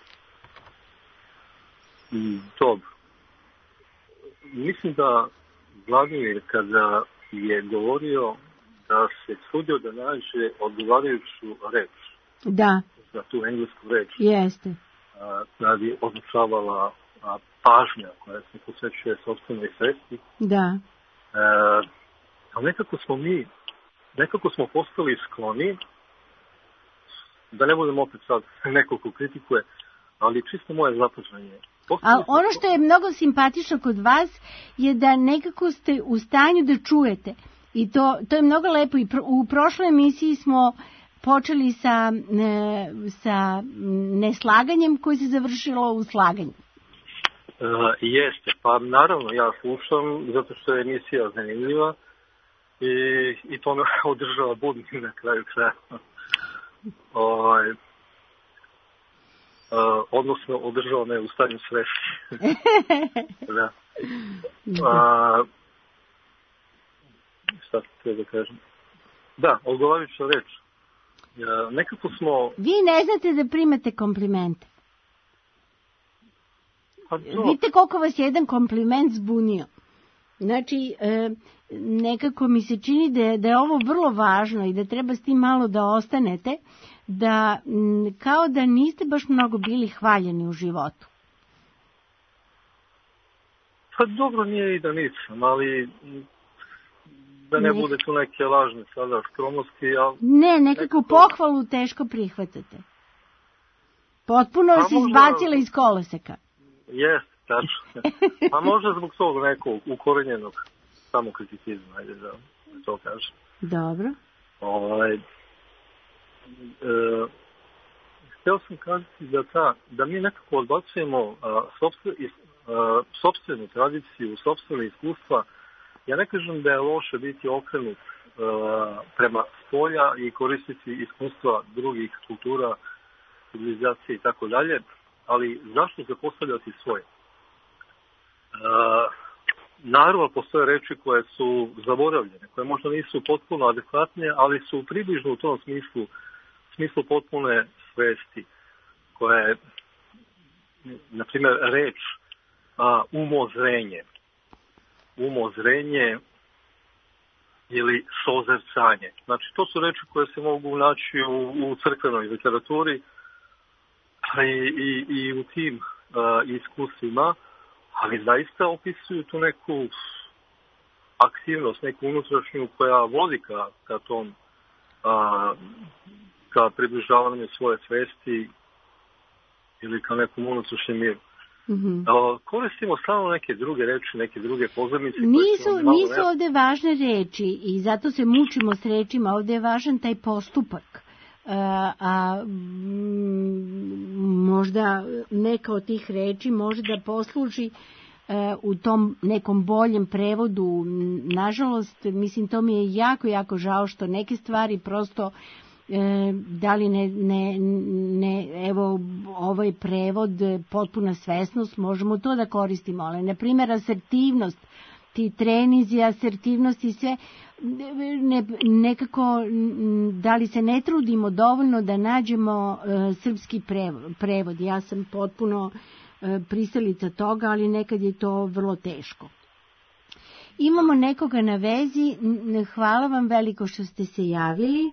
Dobro. Mislim da Vladimir kada je govorio da se trudio da nađe odgovarajuću reč. Da. Za tu englesku reč. Jeste. Da bi označavala a, pažnja koja se posvećuje sopstvenoj svesti. Da. E, ali nekako smo mi, nekako smo postali skloni, da ne budem opet sad neko ko kritikuje, ali čisto moje zapažanje. Ali ono što je mnogo simpatično kod vas je da nekako ste u stanju da čujete I to, to je mnogo lepo. I pro, u prošloj emisiji smo počeli sa, e, sa neslaganjem koje se završilo u slaganju. Uh, jeste, pa naravno ja slušam zato što je emisija zanimljiva i, i to me održava budnim na kraju kraja. Ovaj, uh, odnosno održava me u stanju svesti. Da. Uh, šta ću da kažem? Da, odgovarajuća reč. Uh, nekako smo... Vi ne znate da primate komplimente. Pa vidite koliko vas je jedan kompliment zbunio. Znači, e, nekako mi se čini da je, da je ovo vrlo važno i da treba s tim malo da ostanete, da m, kao da niste baš mnogo bili hvaljeni u životu. Pa dobro, nije i da nisam, ali da ne, ne bude tu neke lažne sada skromnosti. Ali ne, nekako nekako... pohvalu teško prihvatate. Potpuno pa si možda... izbacila iz koloseka. Jeste, tačno. A možda zbog tog nekog ukorenjenog samokriticizma, ajde da to kažem. Dobro. Ovaj, e, htio sam kazati da, ta, da mi nekako odbacujemo a, sopstven, a, sopstvenu tradiciju, sopstvene iskustva. Ja ne kažem da je loše biti okrenut a, prema spolja i koristiti iskustva drugih kultura, civilizacije i tako dalje. Ali zašto zapostavljati svoje? Uh, naravno, postoje reči koje su zaboravljene, koje možda nisu potpuno adekvatne, ali su približno u tom smislu, smislu potpune svesti, koje je, na primjer, reč a, umozrenje. Umozrenje ili sozercanje. Znači, to su reči koje se mogu naći u, u crkvenoj literaturi, I, i, i u tim uh, iskustvima, ali zaista opisuju tu neku aktivnost, neku unutrašnju koja vodi ka, ka tom, uh, ka približavanju svoje svesti ili ka nekom unutrašnjem miru. Mm-hmm. Uh, koristimo stalno neke druge reči, neke druge pozornice. Nisu, nisu ovde važne reči i zato se mučimo s rečima, ovde je važan taj postupak. A, a možda neka od tih reči može da posluži a, u tom nekom boljem prevodu. Nažalost, mislim, to mi je jako, jako žao što neke stvari prosto e, da li ne, ne, ne, evo ovaj prevod potpuna svesnost, možemo to da koristimo, ali na primjer asertivnost, ti trenizi, asertivnost i sve, ne, nekako, da li se ne trudimo dovoljno da nađemo uh, srpski prevod. Ja sam potpuno uh, pristalica toga, ali nekad je to vrlo teško. Imamo nekoga na vezi, hvala vam veliko što ste se javili.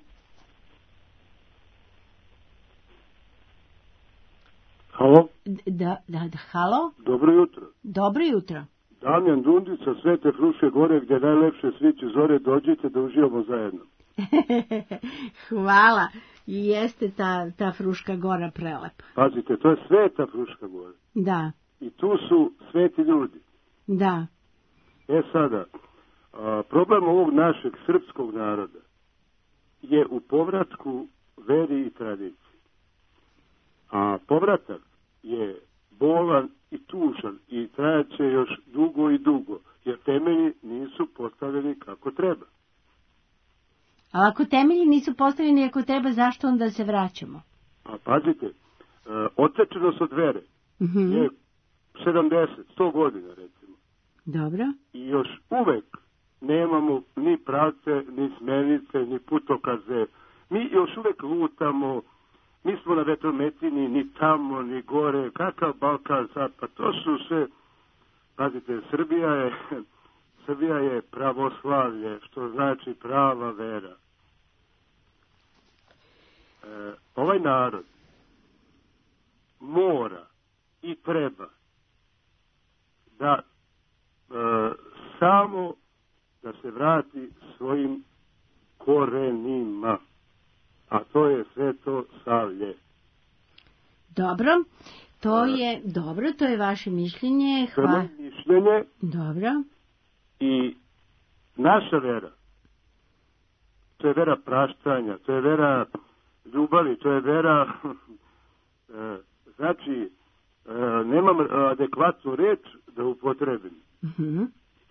Halo? Da, da, da, halo? Dobro jutro. Dobro jutro. Damjan Dundić sa Svete Fruške gore gdje najlepše sviću zore, dođite da uživamo zajedno. Hvala. I jeste ta, ta Fruška gora prelepa. Pazite, to je Sveta Fruška gora. Da. I tu su sveti ljudi. Da. E sada, a, problem ovog našeg srpskog naroda je u povratku veri i tradiciji. A povratak je bolan i tužan i trajaće još dugo i dugo, jer temelji nisu postavljeni kako treba. A ako temelji nisu postavljeni kako treba, zašto onda se vraćamo? A pazite, e, odsečenost od vere mm-hmm. je sedamdeset, sto godina recimo. Dobro. I još uvek nemamo ni pravce, ni smjernice, ni putokaze. Mi još uvek lutamo. Mi smo na vetrometini, ni tamo, ni gore, kakav Balkan sad, pa to su sve, pazite, Srbija je, Srbija je pravoslavlje, što znači prava vera. E, ovaj narod mora i treba da e, samo da se vrati svojim korenima. A to je Sveto Savlje. Dobro, to je dobro, to je vaše mišljenje. Hva... To je mišljenje. Dobro. I naša vera to je vera praštanja, to je vera ljubavi, to je vera, znači, nemam adekvatnu reč da upotrebim. Mm-hmm.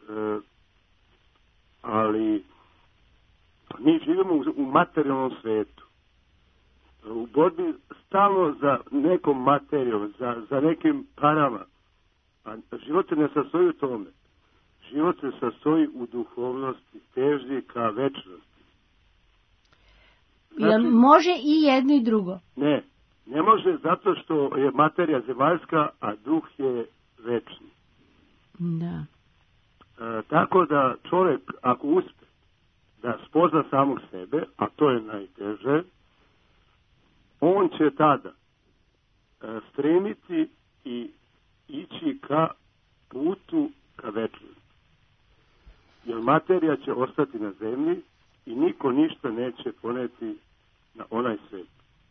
Ali mi živimo u materijalnom svetu. U borbi stalno za nekom materijom, za, za nekim parama. A život se ne sastoji u tome. Život se sastoji u duhovnosti, težnji ka večnosti. Znači, ja, može i jedno i drugo? Ne, ne može zato što je materija zemaljska, a duh je večni. Da. E, tako da čovjek, ako uspe da spozna samog sebe, a to je najteže, on će tada e, stremiti i ići ka putu ka večnosti. Jer materija će ostati na zemlji i niko ništa neće poneti na onaj svet.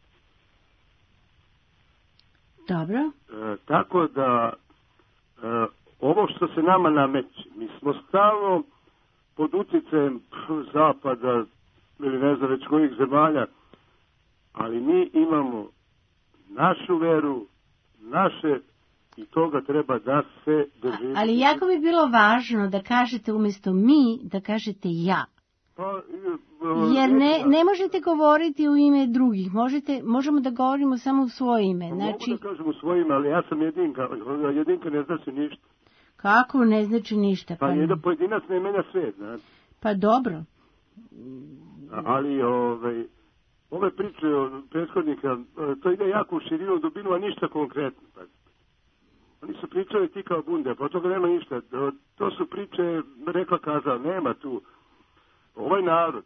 Dobro. E, tako da e, ovo što se nama nameće, mi smo stalno pod uticajem zapada ili ne znam već kojih zemalja, ali mi imamo našu veru, naše, i toga treba da se držimo. Ali jako bi bilo važno da kažete umjesto mi, da kažete ja. Pa, jer ne, ne možete govoriti u ime drugih, možete, možemo da govorimo samo u svoje ime. Pa znači... mogu da kažem u svoje ime, ali ja sam jedinka, jedinka ne znači ništa. Kako ne znači ništa? Pa, pa jedan pojedinac ne menja svet, znači. Pa dobro. Ali ove, ove priče od prethodnika, to ide jako u širinu, dubinu, a ništa konkretno. Pa. Oni su pričali ti kao bunde, pa od toga nema ništa. To su priče, rekla kazala, nema tu. Ovaj narod,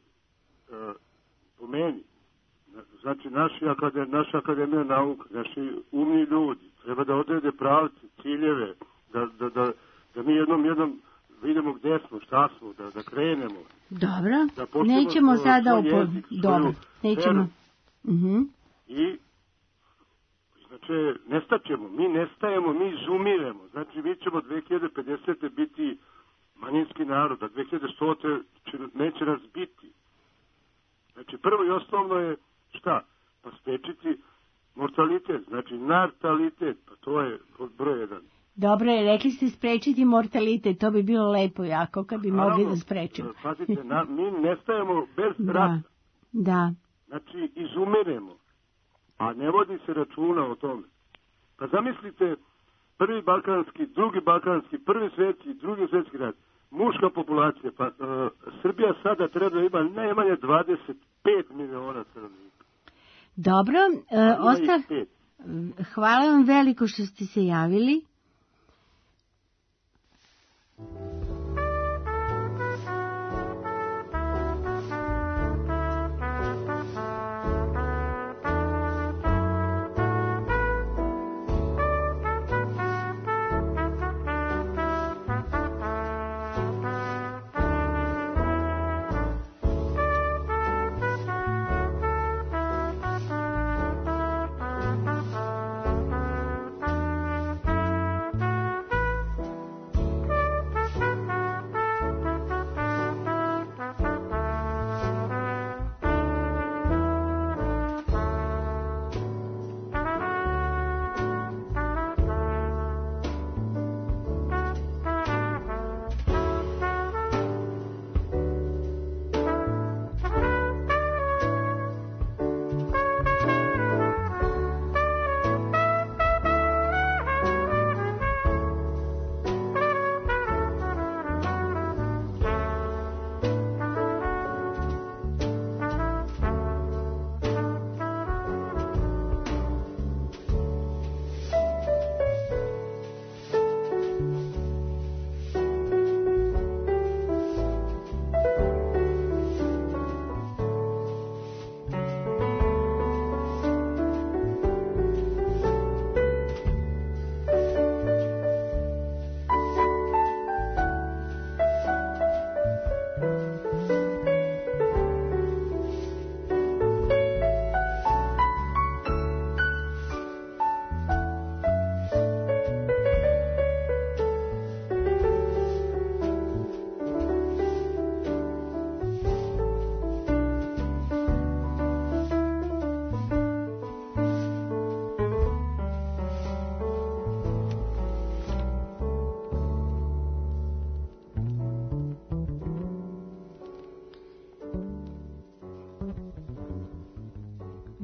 po meni, znači naši akadem, naša akademija nauka, naši umni ljudi, treba da odrede pravce, ciljeve, da, da, da, da mi jednom, jednom vidimo gdje smo, šta smo, da, da krenemo. Dobro, da nećemo svoj, sada svoj jezik, opo... Dobro, nećemo. Uh-huh. I, znači, nestaćemo, mi nestajemo, mi izumiremo. Znači, mi ćemo dve hiljade pedesete biti manjinski narod, a dve hiljade stote neće nas biti. Znači, prvo i osnovno je šta? Pa spečiti mortalitet, znači natalitet, pa to je broj jedan. Dobro je, rekli ste sprečiti mortalitet, to bi bilo lepo jako kad bi Naravno, mogli da sprečimo. Pazite, na, mi nestajemo bez da, rata. Da. Znači, izumiremo, a ne vodi se računa o tome. Pa zamislite, prvi balkanski, drugi balkanski, prvi svjetski, drugi svjetski rat, muška populacija, pa uh, Srbija sada treba da ima najmanje dvadeset pet miliona stanovnika. Dobro, uh, ostav... hvala vam veliko što ste se javili.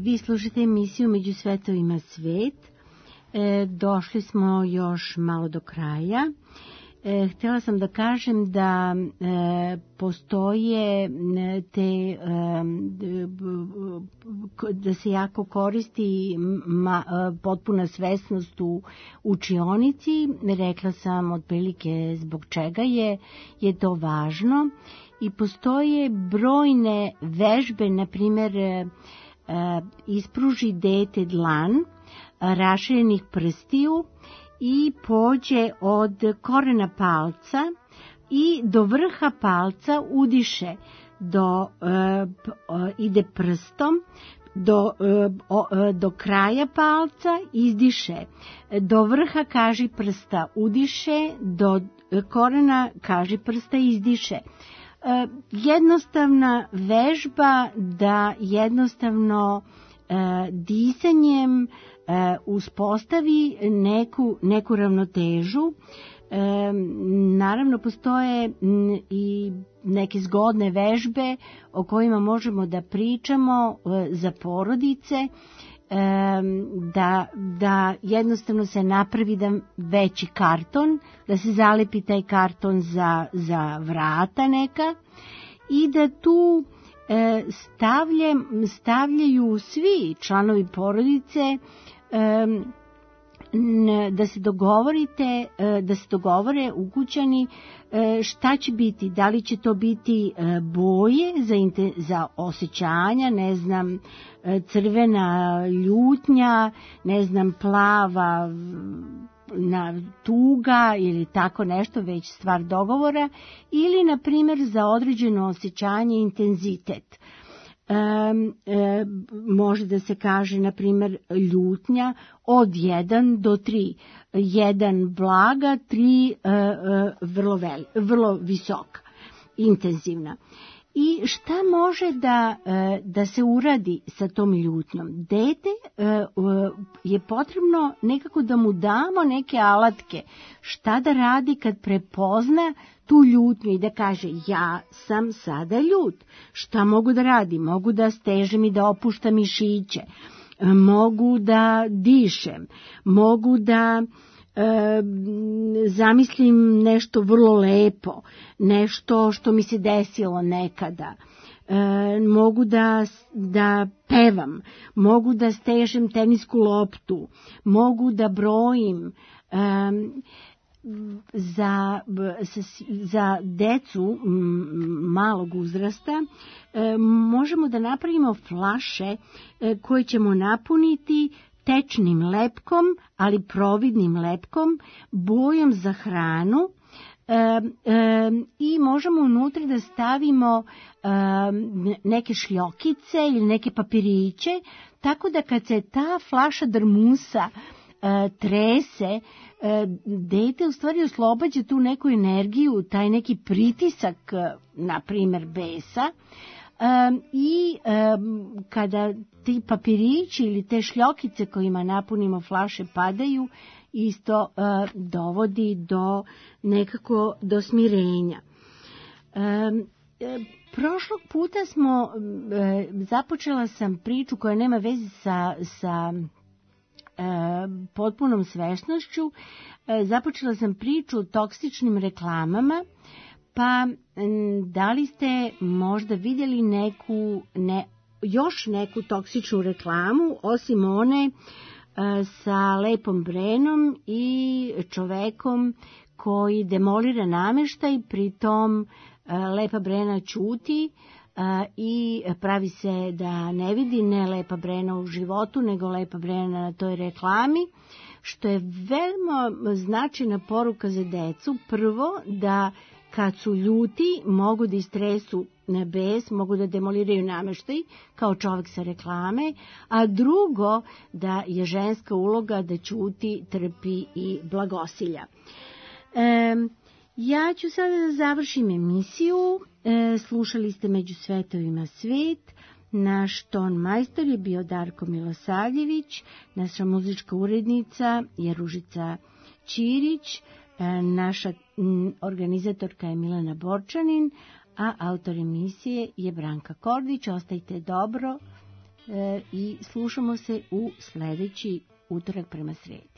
Vi slušate emisiju Među svetovima svet. E, došli smo još malo do kraja. E, htjela sam da kažem da e, postoje te, e, da se jako koristi ma, potpuna svesnost u učionici. Rekla sam otprilike zbog čega je, je to važno. I postoje brojne vežbe, na primjer, e, ispruži dete dlan raširenih prstiju i pođe od korena palca i do vrha palca udiše, do, e, ide prstom, do, e, o, do kraja palca izdiše, do vrha kaži prsta udiše, do korena kaži prsta izdiše. E, jednostavna vežba da jednostavno e, disanjem e, uspostavi neku, neku ravnotežu. E, naravno postoje m, i neke zgodne vežbe o kojima možemo da pričamo e, za porodice, e, da, da jednostavno se napravi da veći karton, da se zalepi taj karton za, za vrata neka i da tu e, stavlje, stavljaju svi članovi porodice, e, da se dogovorite, da se dogovore ukućani šta će biti, da li će to biti boje za, za osjećanja, ne znam, crvena ljutnja, ne znam, plava na tuga ili tako nešto, već stvar dogovora, ili na primjer za određeno osjećanje intenzitet. E, e, može da se kaže, na primjer, ljutnja od jedan do tri. jedan blaga, tri e, e, vrlo, vel, vrlo visoka, intenzivna. I šta može da, e, da se uradi sa tom ljutnjom? Dete e, je potrebno nekako da mu damo neke alatke. Šta da radi kad prepozna tu ljutnju i da kaže ja sam sada ljut. Šta mogu da radim? Mogu da stežem i da opuštam mišiće. Mogu da dišem. Mogu da e, zamislim nešto vrlo lepo. Nešto što mi se desilo nekada. E, mogu da, da pevam. Mogu da stežem tenisku loptu. Mogu da brojim. E, Za, za decu malog uzrasta možemo da napravimo flaše koje ćemo napuniti tečnim lepkom, ali providnim lepkom, bojom za hranu i možemo unutra da stavimo neke šljokice ili neke papiriće, tako da kad se ta flaša drmusa trese, dete u stvari oslobađa tu neku energiju, taj neki pritisak, na primjer besa, i kada ti papirići ili te šljokice kojima napunimo flaše padaju, isto dovodi do nekako do smirenja. Prošlog puta smo, započela sam priču koja nema veze sa, sa potpunom svesnošću. Započela sam priču o toksičnim reklamama, pa da li ste možda vidjeli neku, ne, još neku toksičnu reklamu, osim one sa Lepom Brenom i čovekom koji demolira namještaj, pritom Lepa Brena ćuti i pravi se da ne vidi, ne Lepa Brena u životu, nego Lepa Brena na toj reklami, što je veoma značajna poruka za decu. Prvo, da kad su ljuti mogu da istresu na bes, mogu da demoliraju namještaj kao čovjek sa reklame, a drugo, da je ženska uloga da ćuti, trpi i blagosilja. E, ja ću sada da završim emisiju. E, slušali ste Među svetovima svet. Naš ton majstor je bio Darko Milosavljević, naša muzička urednica je Ružica Ćirić, e, naša m, organizatorka je Milena Borčanin, a autor emisije je Branka Kordić. Ostajte dobro e, i slušamo se u sledeći utorak prema sredi.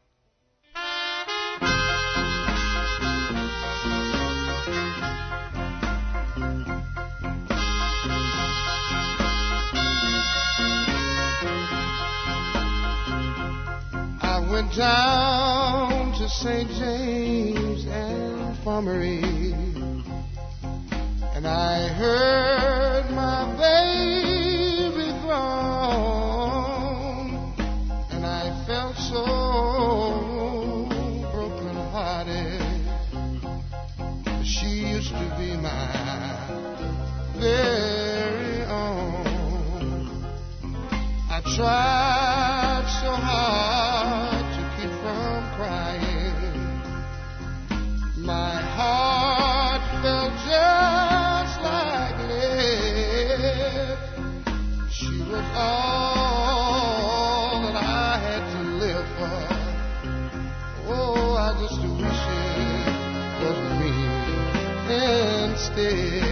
I went down to Saint James Infirmary, and I heard my baby groan, and I felt so broken-hearted. She used to be my very own. I tried so hard to keep from crying. My heart felt just like lead. She was all that I had to live for. Oh, I just wish it was me instead.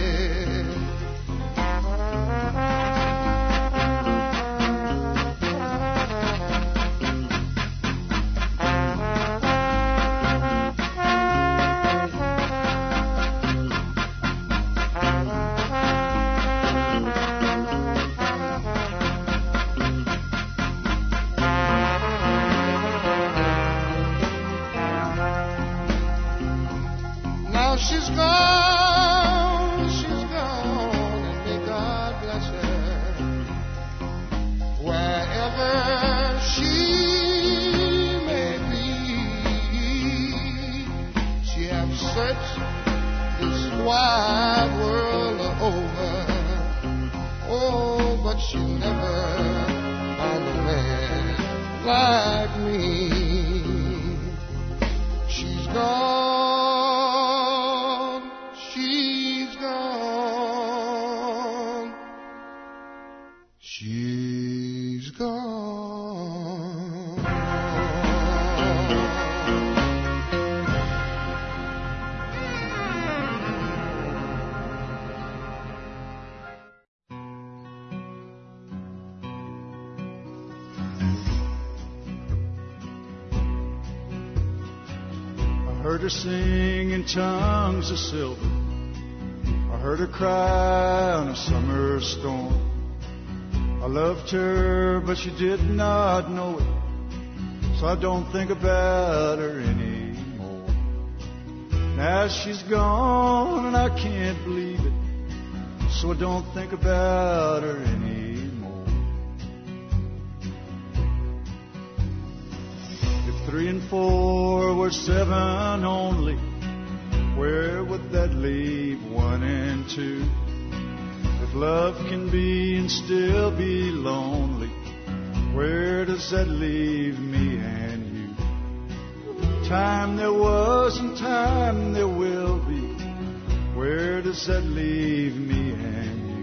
She's gone, she's gone, and may God bless her. Wherever she may be, she has searched this wide world over. Oh, but she never found a man like me. She's gone. She's gone. I heard her sing in tongues of silver. I heard her cry on a summer storm. I loved her, but she did not know it, so I don't think about her anymore. Now she's gone and I can't believe it, so I don't think about her anymore. If three and four were seven only, where would that leave one and two? If love can be and still be lonely, where does that leave me and you? Time there was and time there will be, where does that leave me and you?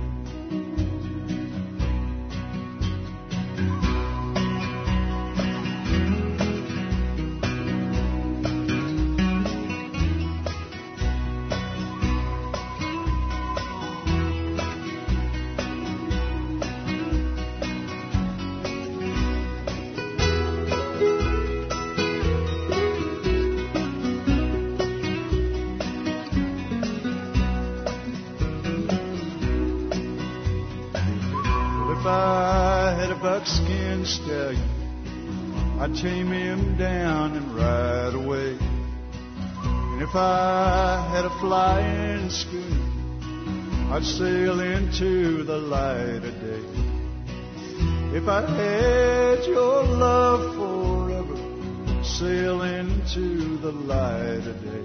Buckskin stallion, I'd tame him down and ride away. And if I had a flying schooner, I'd sail into the light of day. If I had your love forever, sail into the light of day.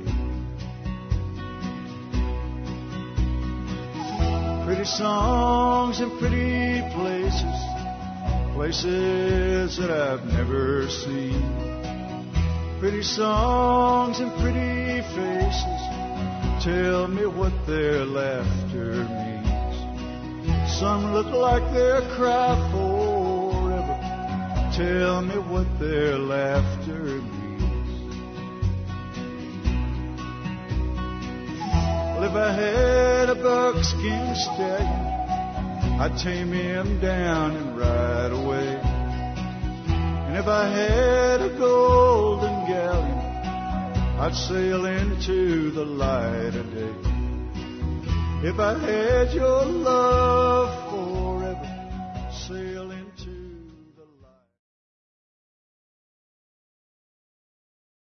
Pretty songs and pretty places, places that I've never seen. Pretty songs and pretty faces, tell me what their laughter means. Some look like they'll cry forever, tell me what their laughter means. Well, if I had a buckskin stallion, I'd tame him down and ride away. And if I had a golden galleon, I'd sail into the light of day. If I had your love